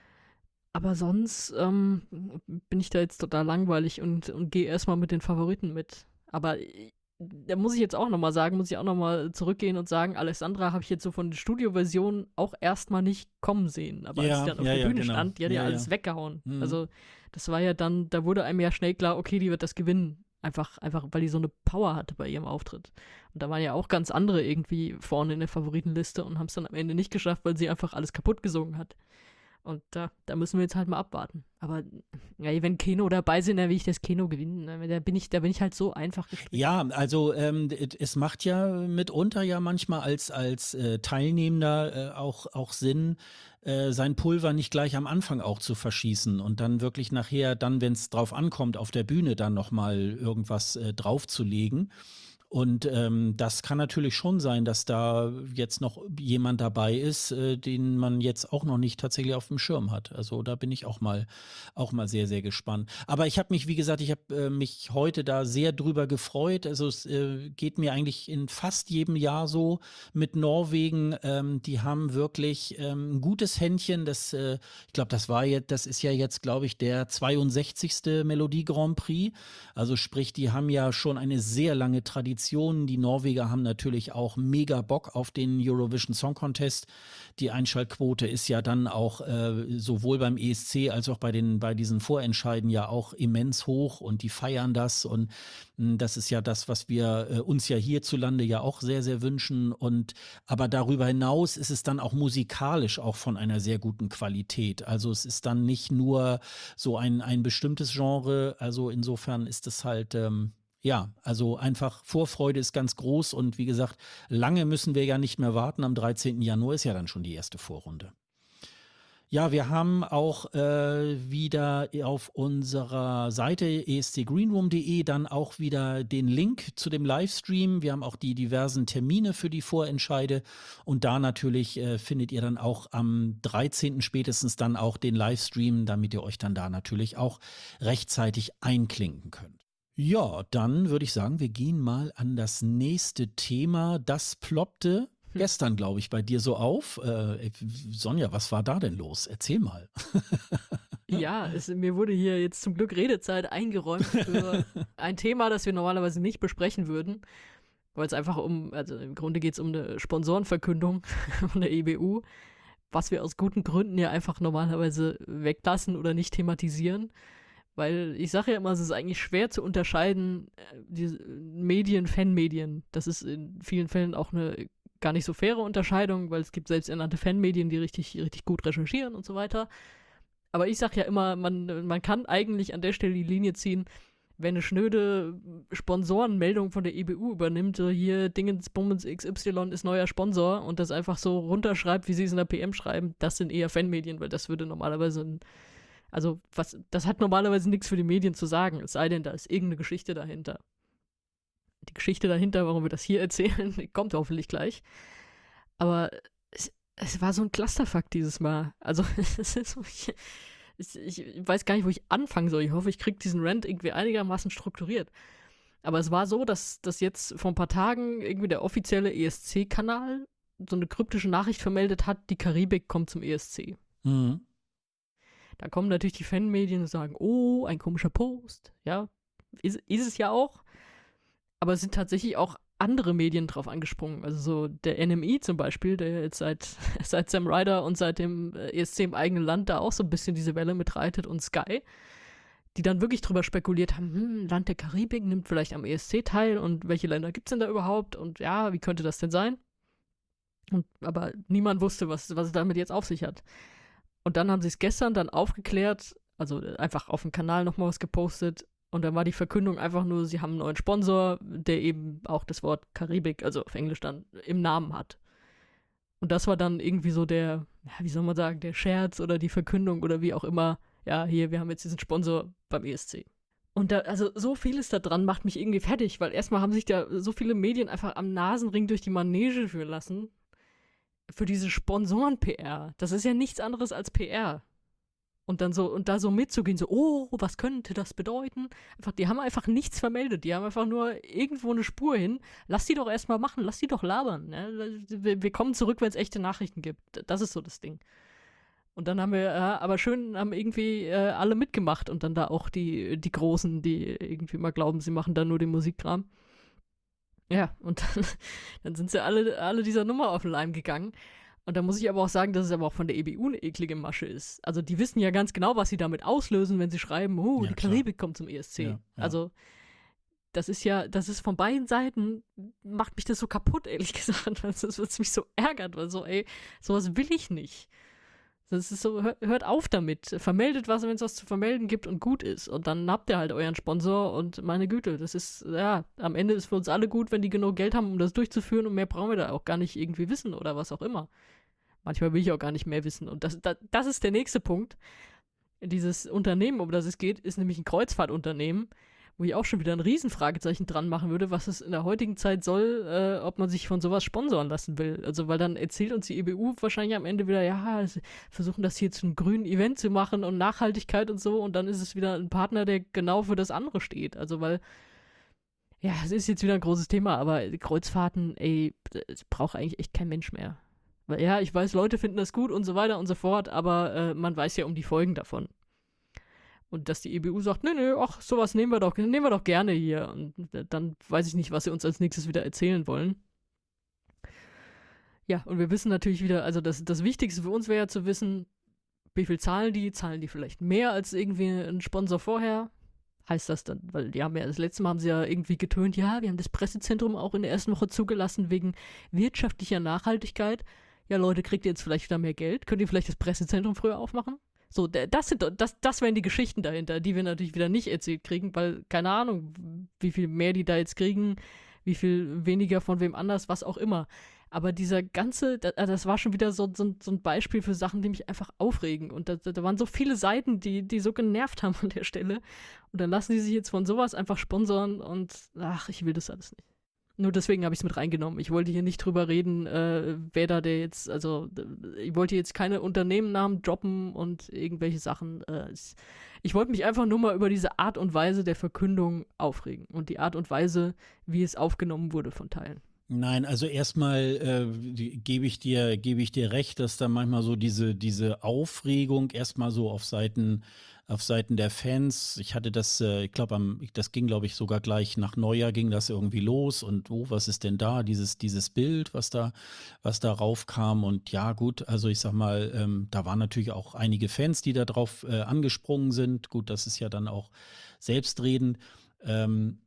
Aber sonst ähm, bin ich da jetzt total langweilig und, und gehe erstmal mit den Favoriten mit. Aber äh, da muss ich jetzt auch nochmal sagen, muss ich auch nochmal zurückgehen und sagen, Alessandra habe ich jetzt so von der Studioversion auch erstmal nicht kommen sehen. Aber als Ja, sie dann auf ja, der ja, Bühne genau. stand, die hat ja, Ja, alles ja. weggehauen. Mhm. Also das war ja dann, da wurde einem ja schnell klar, okay, die wird das gewinnen. Einfach, einfach, weil die so eine Power hatte bei ihrem Auftritt. Und da waren ja auch ganz andere irgendwie vorne in der Favoritenliste und haben es dann am Ende nicht geschafft, weil sie einfach alles kaputt gesungen hat. Und da, da müssen wir jetzt halt mal abwarten. Aber ja, wenn Keno dabei sind, dann will ich das Keno gewinnen. Da bin ich, da bin ich halt so einfach gestrickt. Ja, also ähm, es macht ja mitunter ja manchmal als, als äh, Teilnehmender äh, auch, auch Sinn, äh, sein Pulver nicht gleich am Anfang auch zu verschießen und dann wirklich nachher, dann, wenn es drauf ankommt, auf der Bühne dann nochmal irgendwas äh, draufzulegen. Und ähm, das kann natürlich schon sein, dass da jetzt noch jemand dabei ist, äh, den man jetzt auch noch nicht tatsächlich auf dem Schirm hat. Also da bin ich auch mal, auch mal sehr, sehr gespannt. Aber ich habe mich, wie gesagt, ich habe äh, mich heute da sehr drüber gefreut. Also es äh, geht mir eigentlich in fast jedem Jahr so mit Norwegen. Ähm, die haben wirklich ähm, ein gutes Händchen. Das, äh, ich glaube, das war jetzt, das ist ja jetzt, glaube ich, der zweiundsechzigste Melodie Grand Prix. Also sprich, die haben ja schon eine sehr lange Tradition. Die Norweger haben natürlich auch mega Bock auf den Eurovision Song Contest. Die Einschaltquote ist ja dann auch äh, sowohl beim E S C als auch bei den bei diesen Vorentscheiden ja auch immens hoch und die feiern das und mh, das ist ja das, was wir äh, uns ja hierzulande ja auch sehr, sehr wünschen. Und aber darüber hinaus ist es dann auch musikalisch auch von einer sehr guten Qualität. Also es ist dann nicht nur so ein, ein bestimmtes Genre. Also insofern ist es halt, ähm, ja, also einfach Vorfreude ist ganz groß und wie gesagt, lange müssen wir ja nicht mehr warten. Am dreizehnten Januar ist ja dann schon die erste Vorrunde. Ja, wir haben auch äh, wieder auf unserer Seite e s c greenroom punkt de dann auch wieder den Link zu dem Livestream. Wir haben auch die diversen Termine für die Vorentscheide und da natürlich äh, findet ihr dann auch am dreizehnten spätestens dann auch den Livestream, damit ihr euch dann da natürlich auch rechtzeitig einklinken könnt. Ja, dann würde ich sagen, wir gehen mal an das nächste Thema. Das ploppte gestern, glaube ich, bei dir so auf. Äh, Sonja, was war da denn los? Erzähl mal. Ja, es, mir wurde hier jetzt zum Glück Redezeit eingeräumt für ein Thema, das wir normalerweise nicht besprechen würden, weil es einfach um, also im Grunde geht es um eine Sponsorenverkündung von der E B U, was wir aus guten Gründen ja einfach normalerweise weglassen oder nicht thematisieren. Weil ich sage ja immer, es ist eigentlich schwer zu unterscheiden, die Medien, Fanmedien. Das ist in vielen Fällen auch eine gar nicht so faire Unterscheidung, weil es gibt selbsternannte Fanmedien, die richtig, richtig gut recherchieren und so weiter. Aber ich sage ja immer, man, man kann eigentlich an der Stelle die Linie ziehen, wenn eine schnöde Sponsorenmeldung von der E B U übernimmt, so hier Dingens Bummens X Y ist neuer Sponsor und das einfach so runterschreibt, wie sie es in der P M schreiben, das sind eher Fanmedien, weil das würde normalerweise ein Also, was, das hat normalerweise nichts für die Medien zu sagen, es sei denn, da ist irgendeine Geschichte dahinter. Die Geschichte dahinter, warum wir das hier erzählen, kommt hoffentlich gleich. Aber es, es war so ein Clusterfuck dieses Mal. Also, es ist so, ich, ich, ich weiß gar nicht, wo ich anfangen soll. Ich hoffe, ich kriege diesen Rant irgendwie einigermaßen strukturiert. Aber es war so, dass, dass jetzt vor ein paar Tagen irgendwie der offizielle E S C-Kanal so eine kryptische Nachricht vermeldet hat, die Karibik kommt zum E S C. Mhm. Da kommen natürlich die Fanmedien und sagen, oh, ein komischer Post. Ja, ist, ist es ja auch. Aber es sind tatsächlich auch andere Medien drauf angesprungen. Also so der N M I zum Beispiel, der jetzt seit, seit Sam Ryder und seit dem E S C im eigenen Land da auch so ein bisschen diese Welle mitreitet und Sky, die dann wirklich drüber spekuliert haben, hm, Land der Karibik nimmt vielleicht am E S C teil und welche Länder gibt es denn da überhaupt und ja, wie könnte das denn sein? Und, aber niemand wusste, was, was es damit jetzt auf sich hat. Und dann haben sie es gestern dann aufgeklärt, also einfach auf dem Kanal nochmal was gepostet und dann war die Verkündung einfach nur, sie haben einen neuen Sponsor, der eben auch das Wort Karibik, also auf Englisch dann, im Namen hat. Und das war dann irgendwie so der, ja, wie soll man sagen, der Scherz oder die Verkündung oder wie auch immer, ja, hier, wir haben jetzt diesen Sponsor beim E S C. Und da, also so vieles da dran macht mich irgendwie fertig, weil erstmal haben sich da so viele Medien einfach am Nasenring durch die Manege führen lassen für diese Sponsoren-P R. Das ist ja nichts anderes als P R. Und dann so, und da so mitzugehen, so, oh, was könnte das bedeuten? Einfach, die haben einfach nichts vermeldet. Die haben einfach nur irgendwo eine Spur hin. Lass die doch erstmal machen, lass die doch labern. Ne? Wir, wir kommen zurück, wenn es echte Nachrichten gibt. Das ist so das Ding. Und dann haben wir, äh, aber schön, haben irgendwie äh, alle mitgemacht und dann da auch die, die Großen, die irgendwie mal glauben, sie machen da nur den Musikkram. Ja, und dann, dann sind sie alle, alle dieser Nummer auf den Leim gegangen. Und da muss ich aber auch sagen, dass es aber auch von der E B U eine eklige Masche ist. Also die wissen ja ganz genau, was sie damit auslösen, wenn sie schreiben, oh, Ja, die klar. Karibik kommt zum E S C. Ja, ja. Also das ist ja, das ist von beiden Seiten, macht mich das so kaputt, ehrlich gesagt. Das ist, was mich so ärgert, weil so, ey, sowas will ich nicht. Das ist so, hört, hört auf damit. Vermeldet was, wenn es was zu vermelden gibt und gut ist. Und dann habt ihr halt euren Sponsor und meine Güte, das ist, ja, am Ende ist für uns alle gut, wenn die genug Geld haben, um das durchzuführen und mehr brauchen wir da auch gar nicht irgendwie wissen oder was auch immer. Manchmal will ich auch gar nicht mehr wissen. Und das, das, das ist der nächste Punkt. Dieses Unternehmen, um das es geht, ist nämlich ein Kreuzfahrtunternehmen, wo ich auch schon wieder ein Riesenfragezeichen dran machen würde, was es in der heutigen Zeit soll, äh, ob man sich von sowas sponsoren lassen will. Also, weil dann erzählt uns die E B U wahrscheinlich am Ende wieder, ja, sie versuchen das hier zu einem grünen Event zu machen und Nachhaltigkeit und so, und dann ist es wieder ein Partner, der genau für das andere steht. Also, weil, ja, es ist jetzt wieder ein großes Thema, aber Kreuzfahrten, ey, das braucht eigentlich echt kein Mensch mehr. Weil, ja, ich weiß, Leute finden das gut und so weiter und so fort, aber äh, man weiß ja um die Folgen davon. Und dass die E B U sagt, nö, nö, ach, sowas nehmen wir doch, nehmen wir doch gerne hier. Und dann weiß ich nicht, was sie uns als nächstes wieder erzählen wollen. Ja, und wir wissen natürlich wieder, also das, das Wichtigste für uns wäre ja zu wissen, wie viel zahlen die? Zahlen die vielleicht mehr als irgendwie ein Sponsor vorher? Heißt das dann, weil die haben ja, das letzte Mal haben sie ja irgendwie getönt, ja, wir haben das Pressezentrum auch in der ersten Woche zugelassen wegen wirtschaftlicher Nachhaltigkeit. Ja, Leute, kriegt ihr jetzt vielleicht wieder mehr Geld? Könnt ihr vielleicht das Pressezentrum früher aufmachen? So, das sind das, das wären die Geschichten dahinter, die wir natürlich wieder nicht erzählt kriegen, weil, keine Ahnung, wie viel mehr die da jetzt kriegen, wie viel weniger von wem anders, was auch immer. Aber dieser ganze, das war schon wieder so, so, so ein Beispiel für Sachen, die mich einfach aufregen. Und da, da waren so viele Seiten, die, die so genervt haben an der Stelle. Und dann lassen die sich jetzt von sowas einfach sponsoren und ach, ich will das alles nicht. Nur deswegen habe ich es mit reingenommen. Ich wollte hier nicht drüber reden, äh, wer da der jetzt, also ich wollte jetzt keine Unternehmennamen droppen und irgendwelche Sachen. Äh, ich, ich wollte mich einfach nur mal über diese Art und Weise der Verkündung aufregen und die Art und Weise, wie es aufgenommen wurde von Teilen. Nein, also erstmal äh, gebe ich dir, gebe ich dir recht, dass da manchmal so diese, diese Aufregung erstmal so auf Seiten, auf Seiten der Fans. Ich hatte das, äh, ich glaube, am, das ging, glaube ich, sogar gleich nach Neujahr ging das irgendwie los und oh, was ist denn da? Dieses, dieses Bild, was da, was da raufkam. Und ja, gut, also ich sag mal, ähm, da waren natürlich auch einige Fans, die da drauf äh, angesprungen sind. Gut, das ist ja dann auch selbstredend. Ähm,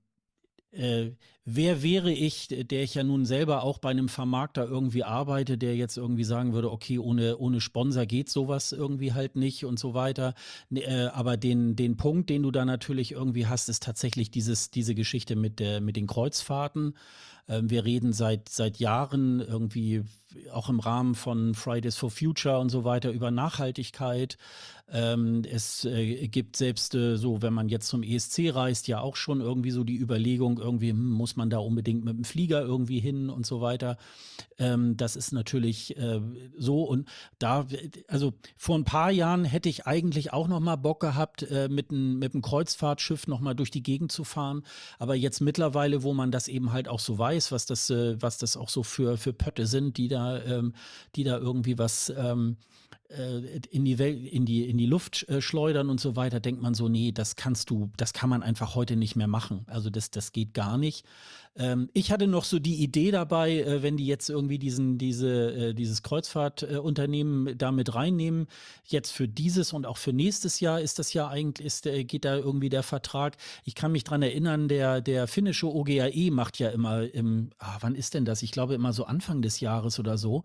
Äh, wer wäre ich, der ich ja nun selber auch bei einem Vermarkter irgendwie arbeite, der jetzt irgendwie sagen würde, okay, ohne, ohne Sponsor geht sowas irgendwie halt nicht und so weiter. Nee, äh, aber den, den Punkt, den du da natürlich irgendwie hast, ist tatsächlich dieses, diese Geschichte mit, der, mit den Kreuzfahrten. Ähm, wir reden seit, seit Jahren irgendwie auch im Rahmen von Fridays for Future und so weiter über Nachhaltigkeit. Ähm, es äh, gibt selbst äh, so, wenn man jetzt zum E S C reist, ja auch schon irgendwie so die Überlegung, irgendwie hm, muss man da unbedingt mit dem Flieger irgendwie hin und so weiter. Ähm, das ist natürlich äh, so und da, also vor ein paar Jahren hätte ich eigentlich auch noch mal Bock gehabt, äh, mit einem mit einem Kreuzfahrtschiff noch mal durch die Gegend zu fahren. Aber jetzt mittlerweile, wo man das eben halt auch so weiß, was das, äh, was das auch so für, für Pötte sind, die da, ähm, die da irgendwie was ähm, äh, in die Welt, in die, in die Luft äh, schleudern und so weiter, denkt man so, nee, das kannst du, das kann man einfach heute nicht mehr machen. Also das, das geht gar nicht. Ähm, ich hatte noch so die Idee dabei, äh, wenn die jetzt irgendwie diesen, diese, äh, dieses Kreuzfahrtunternehmen äh, da mit reinnehmen, jetzt für dieses und auch für nächstes Jahr ist das ja eigentlich, ist, äh, geht da irgendwie der Vertrag. Ich kann mich dran erinnern, der, der finnische O G A E macht ja immer im, ah, wann ist denn das? Ich glaube immer so Anfang des Jahres oder so.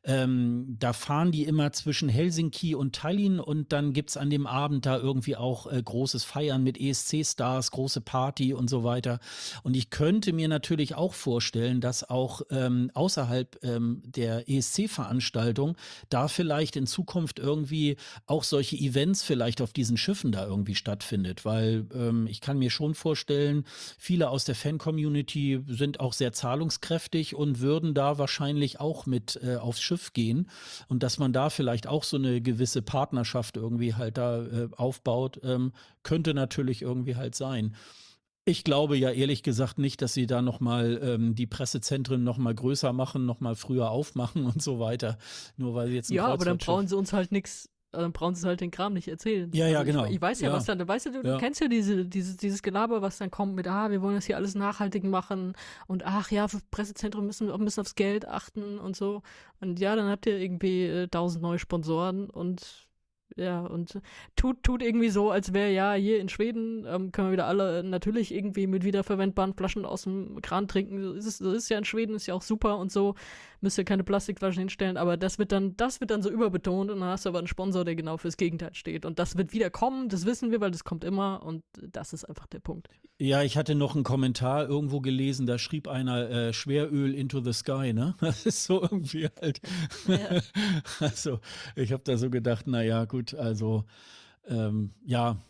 Ähm, da fahren die immer zwischen Helsinki und Tallinn und dann gibt es an dem Abend da irgendwie auch äh, großes Feiern mit E S C-Stars, große Party und so weiter. Und ich könnte mir natürlich auch vorstellen, dass auch ähm, außerhalb ähm, der E S C-Veranstaltung da vielleicht in Zukunft irgendwie auch solche Events vielleicht auf diesen Schiffen da irgendwie stattfindet, weil ähm, ich kann mir schon vorstellen, viele aus der Fan-Community sind auch sehr zahlungskräftig und würden da wahrscheinlich auch mit äh, aufs Schiff gehen und dass man da vielleicht auch so eine gewisse Partnerschaft irgendwie halt da äh, aufbaut, ähm, könnte natürlich irgendwie halt sein. Ich glaube ja ehrlich gesagt nicht, dass sie da noch mal ähm, die Pressezentren noch mal größer machen, noch mal früher aufmachen und so weiter, nur weil sie jetzt ein Ja, aber dann Kreuzfahrtschiff. brauchen sie uns halt nichts, dann brauchen sie halt den Kram nicht erzählen. Ja, ja, Also genau. Ich, ich weiß ja, Ja. was dann, weißt du, du, Ja. du kennst ja diese, dieses, dieses Gelaber, was dann kommt mit, ah, wir wollen das hier alles nachhaltig machen und ach ja, für Pressezentren müssen wir auch ein bisschen aufs Geld achten und so. Und ja, dann habt ihr irgendwie äh, tausend neue Sponsoren und ja, und tut, tut irgendwie so, als wäre ja hier in Schweden, ähm, können wir wieder alle natürlich irgendwie mit wiederverwendbaren Flaschen aus dem Kran trinken. So ist es, so ist ja in Schweden, ist ja auch super und so. Müsst ihr keine Plastikflaschen hinstellen, aber das wird dann, das wird dann so überbetont und dann hast du aber einen Sponsor, der genau fürs Gegenteil steht. Und das wird wieder kommen, das wissen wir, weil das kommt immer und das ist einfach der Punkt. Ja, ich hatte noch einen Kommentar irgendwo gelesen, da schrieb einer äh, Schweröl into the sky, ne? Das ist so irgendwie halt. Ja. Also, ich habe da so gedacht, naja, gut, also ähm, ja.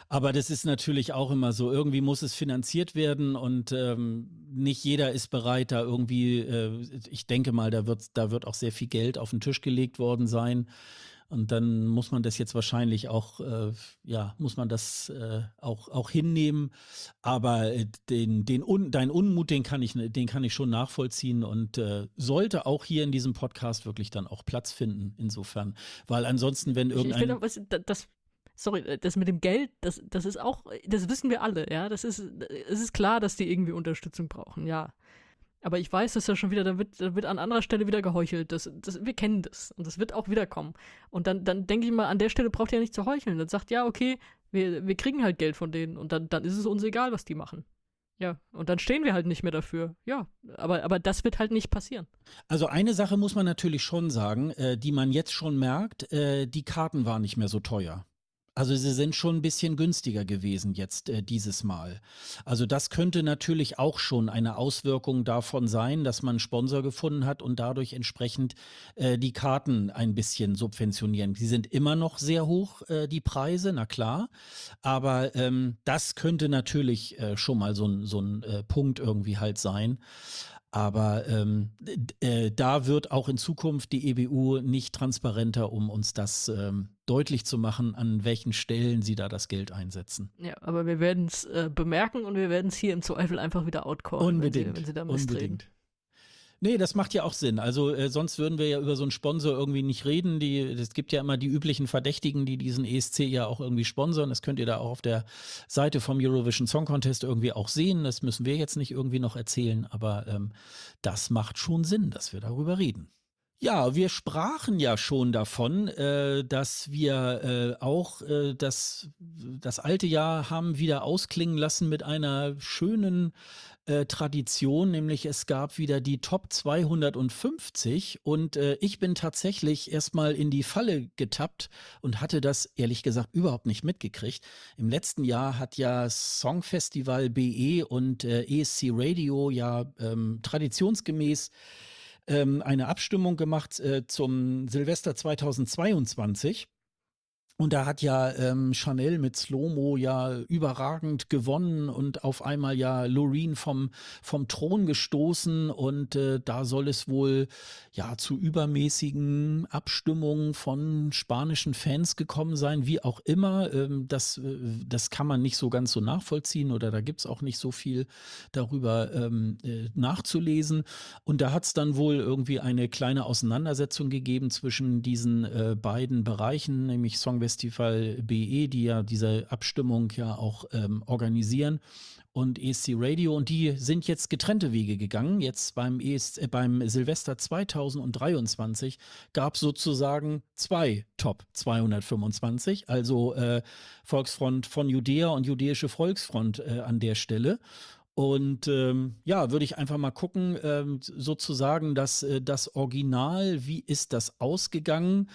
Aber das ist natürlich auch immer so, irgendwie muss es finanziert werden und ähm, nicht jeder ist bereit, da irgendwie, äh, ich denke mal, da wird, da wird auch sehr viel Geld auf den Tisch gelegt worden sein. Und dann muss man das jetzt wahrscheinlich auch, äh, ja, muss man das äh, auch, auch hinnehmen. Aber äh, den, den Un, dein Unmut, den kann ich, den kann ich schon nachvollziehen und äh, sollte auch hier in diesem Podcast wirklich dann auch Platz finden, insofern. Weil ansonsten, wenn Ich, ich finde, irgendein, auch, was, da- das, sorry, äh, das mit dem Geld, das, das ist auch, das wissen wir alle, ja. Das ist, es ist klar, dass die irgendwie Unterstützung brauchen, ja. Aber ich weiß, dass ja schon wieder, da wird, da wird an anderer Stelle wieder geheuchelt. Das, das, wir kennen das. Und das wird auch wieder kommen. Und dann, dann denke ich mal, an der Stelle braucht ihr ja nicht zu heucheln. Dann sagt, ja, okay, wir, wir kriegen halt Geld von denen. Und dann, dann ist es uns egal, was die machen. Ja, und dann stehen wir halt nicht mehr dafür. Ja, aber, aber das wird halt nicht passieren. also eine Sache muss man natürlich schon sagen, äh, die man jetzt schon merkt, äh, die Karten waren nicht mehr so teuer. Also sie sind schon ein bisschen günstiger gewesen jetzt äh, dieses Mal. Also das könnte natürlich auch schon eine Auswirkung davon sein, dass man einen Sponsor gefunden hat und dadurch entsprechend äh, die Karten ein bisschen subventionieren. Die sind immer noch sehr hoch, äh, die Preise, na klar. Aber ähm, das könnte natürlich äh, schon mal so ein, so ein äh, Punkt irgendwie halt sein. Aber ähm, d- äh, da wird auch in Zukunft die E B U nicht transparenter, um uns das ähm, deutlich zu machen, an welchen Stellen sie da das Geld einsetzen. Ja, aber wir werden es äh, bemerken und wir werden es hier im Zweifel einfach wieder outcallen, wenn sie, Unbedingt, wenn sie da misstreten. unbedingt. Nee, das macht ja auch Sinn. Also äh, sonst würden wir ja über so einen Sponsor irgendwie nicht reden. Die, es gibt ja immer die üblichen Verdächtigen, die diesen E S C ja auch irgendwie sponsern. Das könnt ihr da auch auf der Seite vom Eurovision Song Contest irgendwie auch sehen. Das müssen wir jetzt nicht irgendwie noch erzählen, aber ähm, das macht schon Sinn, dass wir darüber reden. Ja, wir sprachen ja schon davon, äh, dass wir äh, auch äh, das, das alte Jahr haben wieder ausklingen lassen mit einer schönen äh, Tradition, nämlich es gab wieder die Top zweihundertfünfzig und äh, ich bin tatsächlich erstmal in die Falle getappt und hatte das ehrlich gesagt überhaupt nicht mitgekriegt. Im letzten Jahr hat ja Songfestival B E und äh, E S C Radio ja ähm, traditionsgemäß ähm, eine Abstimmung gemacht äh, zum Silvester zweitausendzweiundzwanzig. Und da hat ja ähm, Chanel mit Slow-Mo ja überragend gewonnen und auf einmal ja Loreen vom, vom Thron gestoßen. Und äh, da soll es wohl ja zu übermäßigen Abstimmungen von spanischen Fans gekommen sein, wie auch immer. Ähm, das, äh, das kann man nicht so ganz so nachvollziehen oder da gibt es auch nicht so viel darüber ähm, äh, nachzulesen. Und da hat es dann wohl irgendwie eine kleine Auseinandersetzung gegeben zwischen diesen äh, beiden Bereichen, nämlich Songfestival B E, die ja diese Abstimmung ja auch ähm, organisieren, und E S C Radio. Und die sind jetzt getrennte Wege gegangen. Jetzt beim, E S, äh, beim Silvester zweitausenddreiundzwanzig gab es sozusagen zwei Top zweihundertfünfundzwanzig, also äh, Volksfront von Judäa und Judäische Volksfront äh, an der Stelle. Und ähm, ja, würde ich einfach mal gucken, ähm, sozusagen, dass äh, das Original, wie ist das ausgegangen?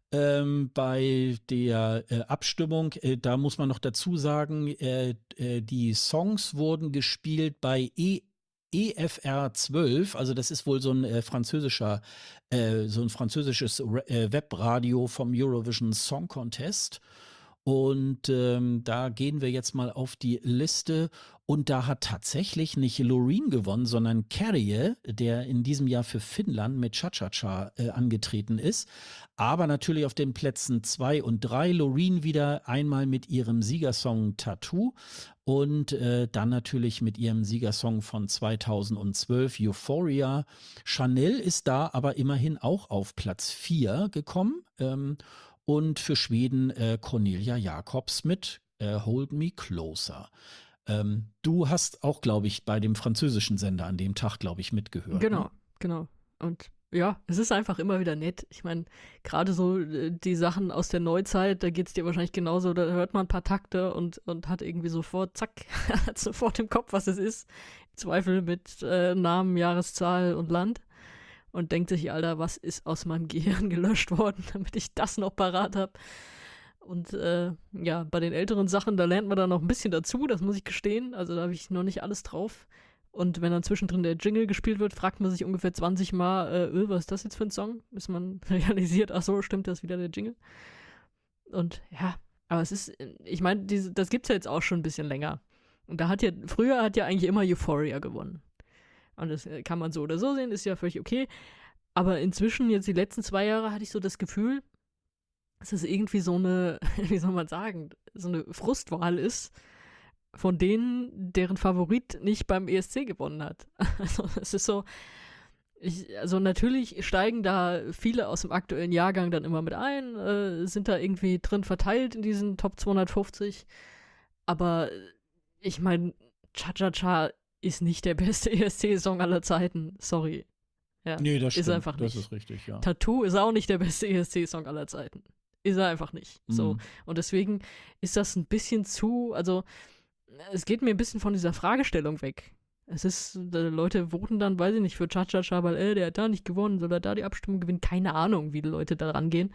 Ähm, bei der äh, Abstimmung, äh, da muss man noch dazu sagen, äh, äh, die Songs wurden gespielt bei E F R zwölf, also das ist wohl so ein äh, französischer, äh, so ein französisches Ra- äh, Webradio vom Eurovision Song Contest. Und ähm, da gehen wir jetzt mal auf die Liste. Und da hat tatsächlich nicht Loreen gewonnen, sondern Kärje, der in diesem Jahr für Finnland mit Cha-Cha-Cha äh, angetreten ist. Aber natürlich auf den Plätzen zwei und drei Loreen wieder einmal mit ihrem Siegersong Tattoo und äh, dann natürlich mit ihrem Siegersong von zweitausendzwölf Euphoria. Chanel ist da aber immerhin auch auf Platz vier gekommen. Ähm, und für Schweden äh, Cornelia Jacobs mit äh, Hold Me Closer. Ähm, du hast auch, glaube ich, bei dem französischen Sender an dem Tag, glaube ich, mitgehört. Genau, Ne? genau. Und ja, es ist einfach immer wieder nett. Ich meine, gerade so äh, die Sachen aus der Neuzeit, da geht es dir wahrscheinlich genauso, da hört man ein paar Takte und, und hat irgendwie sofort, zack, hat sofort im Kopf, was es ist. Im Zweifel mit äh, Namen, Jahreszahl und Land. Und denkt sich, Alter, was ist aus meinem Gehirn gelöscht worden, damit ich das noch parat habe. Und äh, ja, bei den älteren Sachen, da lernt man dann noch ein bisschen dazu, das muss ich gestehen. Also da habe ich noch nicht alles drauf. Und wenn dann zwischendrin der Jingle gespielt wird, fragt man sich ungefähr zwanzig Mal, äh, öh, was ist das jetzt für ein Song? Bis man realisiert, ach so, stimmt, das ist wieder der Jingle. Und ja, Aber es ist, ich meine, diese, das gibt's ja jetzt auch schon ein bisschen länger. Und da hat ja, früher hat ja eigentlich immer Euphoria gewonnen. Und das kann man so oder so sehen, ist ja völlig okay. Aber inzwischen, jetzt die letzten zwei Jahre, hatte ich so das Gefühl, dass es irgendwie so eine, wie soll man sagen, so eine Frustwahl ist, von denen, deren Favorit nicht beim E S C gewonnen hat. Also es ist so, ich, also natürlich steigen da viele aus dem aktuellen Jahrgang dann immer mit ein, äh, sind da irgendwie drin verteilt in diesen Top zweihundertfünfzig. Aber ich meine, Cha-Cha-Cha ist nicht der beste E S C-Song aller Zeiten. Sorry. Ja, Nee, das ist stimmt. einfach Das nicht. ist richtig, ja. Tattoo ist auch nicht der beste E S C-Song aller Zeiten. Ist er einfach nicht. So. Mhm. Und deswegen ist das ein bisschen zu, also es geht mir ein bisschen von dieser Fragestellung weg. Es ist, äh, Leute voten dann, weiß ich nicht, für Cha-Cha-Cha, weil, äh, der hat da nicht gewonnen, soll er da die Abstimmung gewinnen? Keine Ahnung, wie die Leute da rangehen.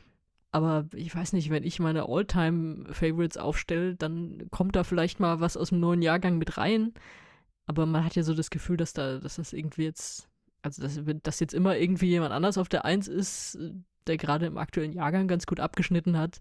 Aber ich weiß nicht, wenn ich meine All-Time-Favorites aufstelle, dann kommt da vielleicht mal was aus dem neuen Jahrgang mit rein. Aber man hat ja so das Gefühl, dass da, dass das irgendwie jetzt, also dass, dass jetzt immer irgendwie jemand anders auf der Eins ist, der gerade im aktuellen Jahrgang ganz gut abgeschnitten hat.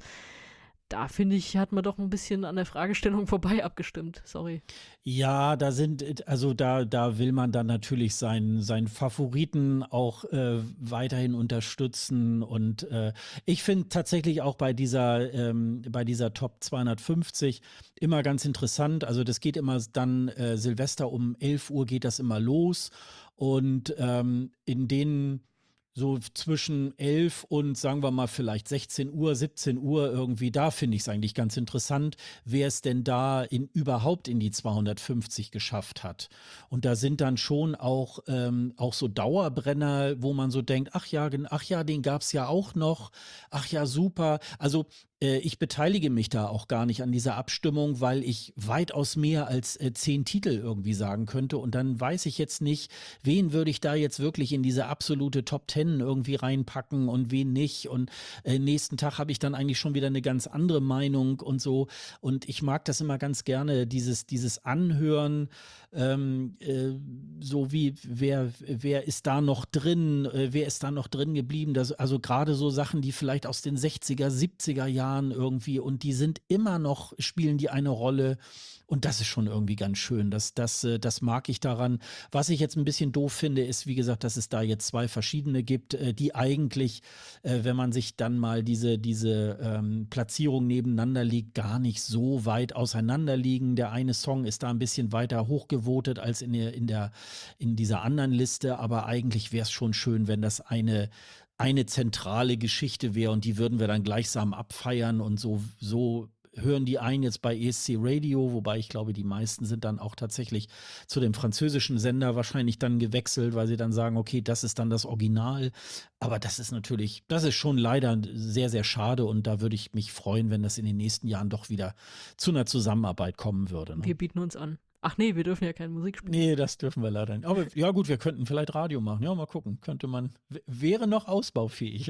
Da finde ich, hat man doch ein bisschen an der Fragestellung vorbei abgestimmt. Sorry. Ja, da sind, also da, da will man dann natürlich seinen, seinen Favoriten auch äh, weiterhin unterstützen. Und äh, ich finde tatsächlich auch bei dieser, ähm, bei dieser Top zweihundertfünfzig immer ganz interessant. Also das geht immer dann, äh, Silvester um elf Uhr geht das immer los. Und ähm, in den so zwischen elf und sagen wir mal vielleicht sechzehn Uhr, siebzehn Uhr irgendwie, da finde ich es eigentlich ganz interessant, wer es denn da in, überhaupt in die zweihundertfünfzig geschafft hat. Und da sind dann schon auch, ähm, auch so Dauerbrenner, wo man so denkt, ach ja, gen- ach ja, den gab es ja auch noch, ach ja, super. Also äh, ich beteilige mich da auch gar nicht an dieser Abstimmung, weil ich weitaus mehr als äh, zehn Titel irgendwie sagen könnte. Und dann weiß ich jetzt nicht, wen würde ich da jetzt wirklich in diese absolute Top Ten irgendwie reinpacken und wen nicht. Und äh, nächsten Tag habe ich dann eigentlich schon wieder eine ganz andere Meinung und so. Und ich mag das immer ganz gerne, dieses, dieses Anhören, ähm, äh, so wie, wer, wer ist da noch drin, äh, wer ist da noch drin geblieben. Das, also gerade so Sachen, die vielleicht aus den sechziger, siebziger Jahren irgendwie und die sind immer noch, spielen die eine Rolle. Und das ist schon irgendwie ganz schön. Das, das, äh, das mag ich daran. Was ich jetzt ein bisschen doof finde, ist, wie gesagt, dass es da jetzt zwei verschiedene gibt, äh, die eigentlich, äh, wenn man sich dann mal diese, diese ähm, Platzierung nebeneinander liegt, gar nicht so weit auseinander liegen. Der eine Song ist da ein bisschen weiter hochgevotet als in der, in der, in dieser anderen Liste, aber eigentlich wäre es schon schön, wenn das eine eine zentrale Geschichte wäre und die würden wir dann gleichsam abfeiern und so, so hören die ein jetzt bei E S C Radio, wobei ich glaube, die meisten sind dann auch tatsächlich zu dem französischen Sender wahrscheinlich dann gewechselt, weil sie dann sagen, okay, das ist dann das Original. Aber das ist natürlich, das ist schon leider sehr, sehr schade und da würde ich mich freuen, wenn das in den nächsten Jahren doch wieder zu einer Zusammenarbeit kommen würde. Ne? Wir bieten uns an. Ach nee, wir dürfen ja keine Musik spielen. Nee, das dürfen wir leider nicht. Aber ja gut, wir könnten vielleicht Radio machen. Ja, mal gucken. Könnte man, w- wäre noch ausbaufähig.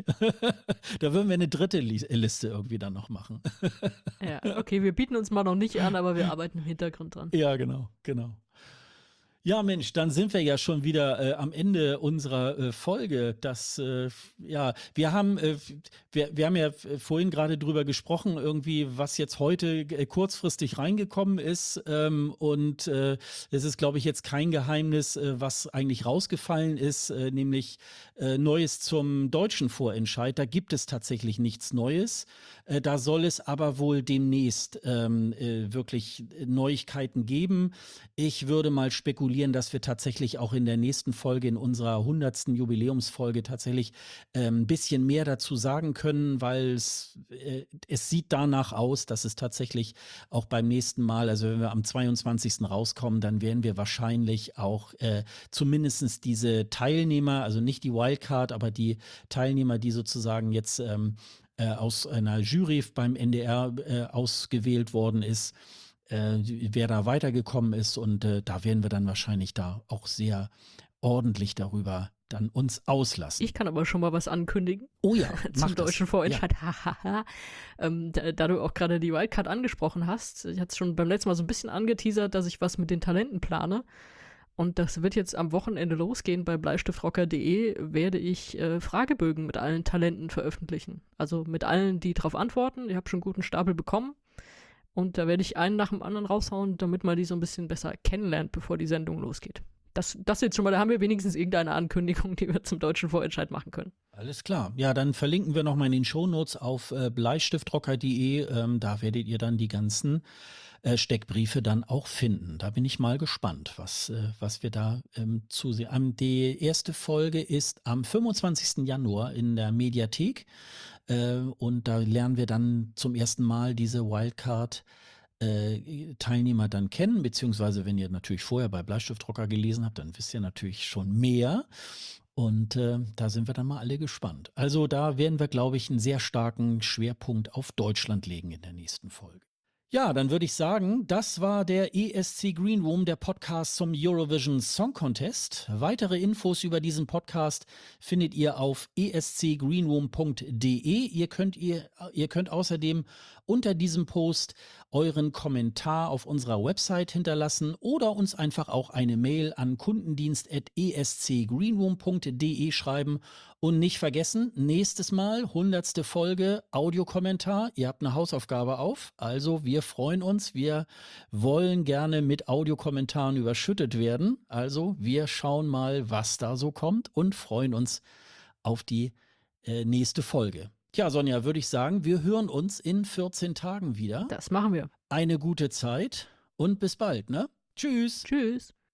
Da würden wir eine dritte Li- Liste irgendwie dann noch machen. Ja, okay, wir bieten uns mal noch nicht an, aber wir arbeiten im Hintergrund dran. Ja, genau, genau. Ja, Mensch, dann sind wir ja schon wieder äh, am Ende unserer äh, Folge. Das, äh, ja, wir haben, äh, wir, wir haben ja äh, vorhin gerade drüber gesprochen, irgendwie, was jetzt heute äh, kurzfristig reingekommen ist. Ähm, und äh, es ist, glaube ich, jetzt kein Geheimnis, äh, was eigentlich rausgefallen ist, äh, nämlich äh, Neues zum deutschen Vorentscheid. Da gibt es tatsächlich nichts Neues. Äh, da soll es aber wohl demnächst ähm, äh, wirklich Neuigkeiten geben. Ich würde mal spekulieren, dass wir tatsächlich auch in der nächsten Folge, in unserer hundertsten Jubiläumsfolge, tatsächlich äh, ein bisschen mehr dazu sagen können, weil es, äh, es sieht danach aus, dass es tatsächlich auch beim nächsten Mal, also wenn wir am zweiundzwanzigsten rauskommen, dann werden wir wahrscheinlich auch äh, zumindest diese Teilnehmer, also nicht die Wildcard, aber die Teilnehmer, die sozusagen jetzt ähm, äh, aus einer Jury beim N D R äh, ausgewählt worden ist, äh, wer da weitergekommen ist. Und äh, da werden wir dann wahrscheinlich da auch sehr ordentlich darüber dann uns auslassen. Ich kann aber schon mal was ankündigen. Oh ja, mach Zum das. deutschen Vorentscheid. Hahaha. ähm, da, da du auch gerade die Wildcard angesprochen hast, ich hatte es schon beim letzten Mal so ein bisschen angeteasert, dass ich was mit den Talenten plane. Und das wird jetzt am Wochenende losgehen. Bei bleistiftrocker punkt de werde ich äh, Fragebögen mit allen Talenten veröffentlichen. Also mit allen, die darauf antworten. Ich habe schon einen guten Stapel bekommen. Und da werde ich einen nach dem anderen raushauen, damit man die so ein bisschen besser kennenlernt, bevor die Sendung losgeht. Das, das jetzt schon mal, da haben wir wenigstens irgendeine Ankündigung, die wir zum deutschen Vorentscheid machen können. Alles klar. Ja, dann verlinken wir nochmal in den Shownotes auf äh, bleistiftrocker punkt de. Ähm, da werdet ihr dann die ganzen äh, Steckbriefe dann auch finden. Da bin ich mal gespannt, was, äh, was wir da ähm, zusehen. Ähm, die erste Folge ist am fünfundzwanzigsten Januar in der Mediathek. Äh, und da lernen wir dann zum ersten Mal diese Wildcard äh, Teilnehmer dann kennen, beziehungsweise wenn ihr natürlich vorher bei Bleistiftrocker gelesen habt, dann wisst ihr natürlich schon mehr. Und äh, da sind wir dann mal alle gespannt. Also da werden wir, glaube ich, einen sehr starken Schwerpunkt auf Deutschland legen in der nächsten Folge. Ja, dann würde ich sagen, das war der E S C Green Room, der Podcast zum Eurovision Song Contest. Weitere Infos über diesen Podcast findet ihr auf e s c greenroom punkt de. Ihr könnt, ihr, ihr könnt außerdem unter diesem Post euren Kommentar auf unserer Website hinterlassen oder uns einfach auch eine Mail an kundendienst at e s c greenroom punkt de schreiben. Und nicht vergessen, nächstes Mal, hundertste Folge, Audiokommentar. Ihr habt eine Hausaufgabe auf. Also wir freuen uns. Wir wollen gerne mit Audiokommentaren überschüttet werden. Also wir schauen mal, was da so kommt und freuen uns auf die äh, nächste Folge. Tja, Sonja, würde ich sagen, wir hören uns in vierzehn Tagen wieder. Das machen wir. Eine gute Zeit und bis bald, ne? Tschüss. Tschüss.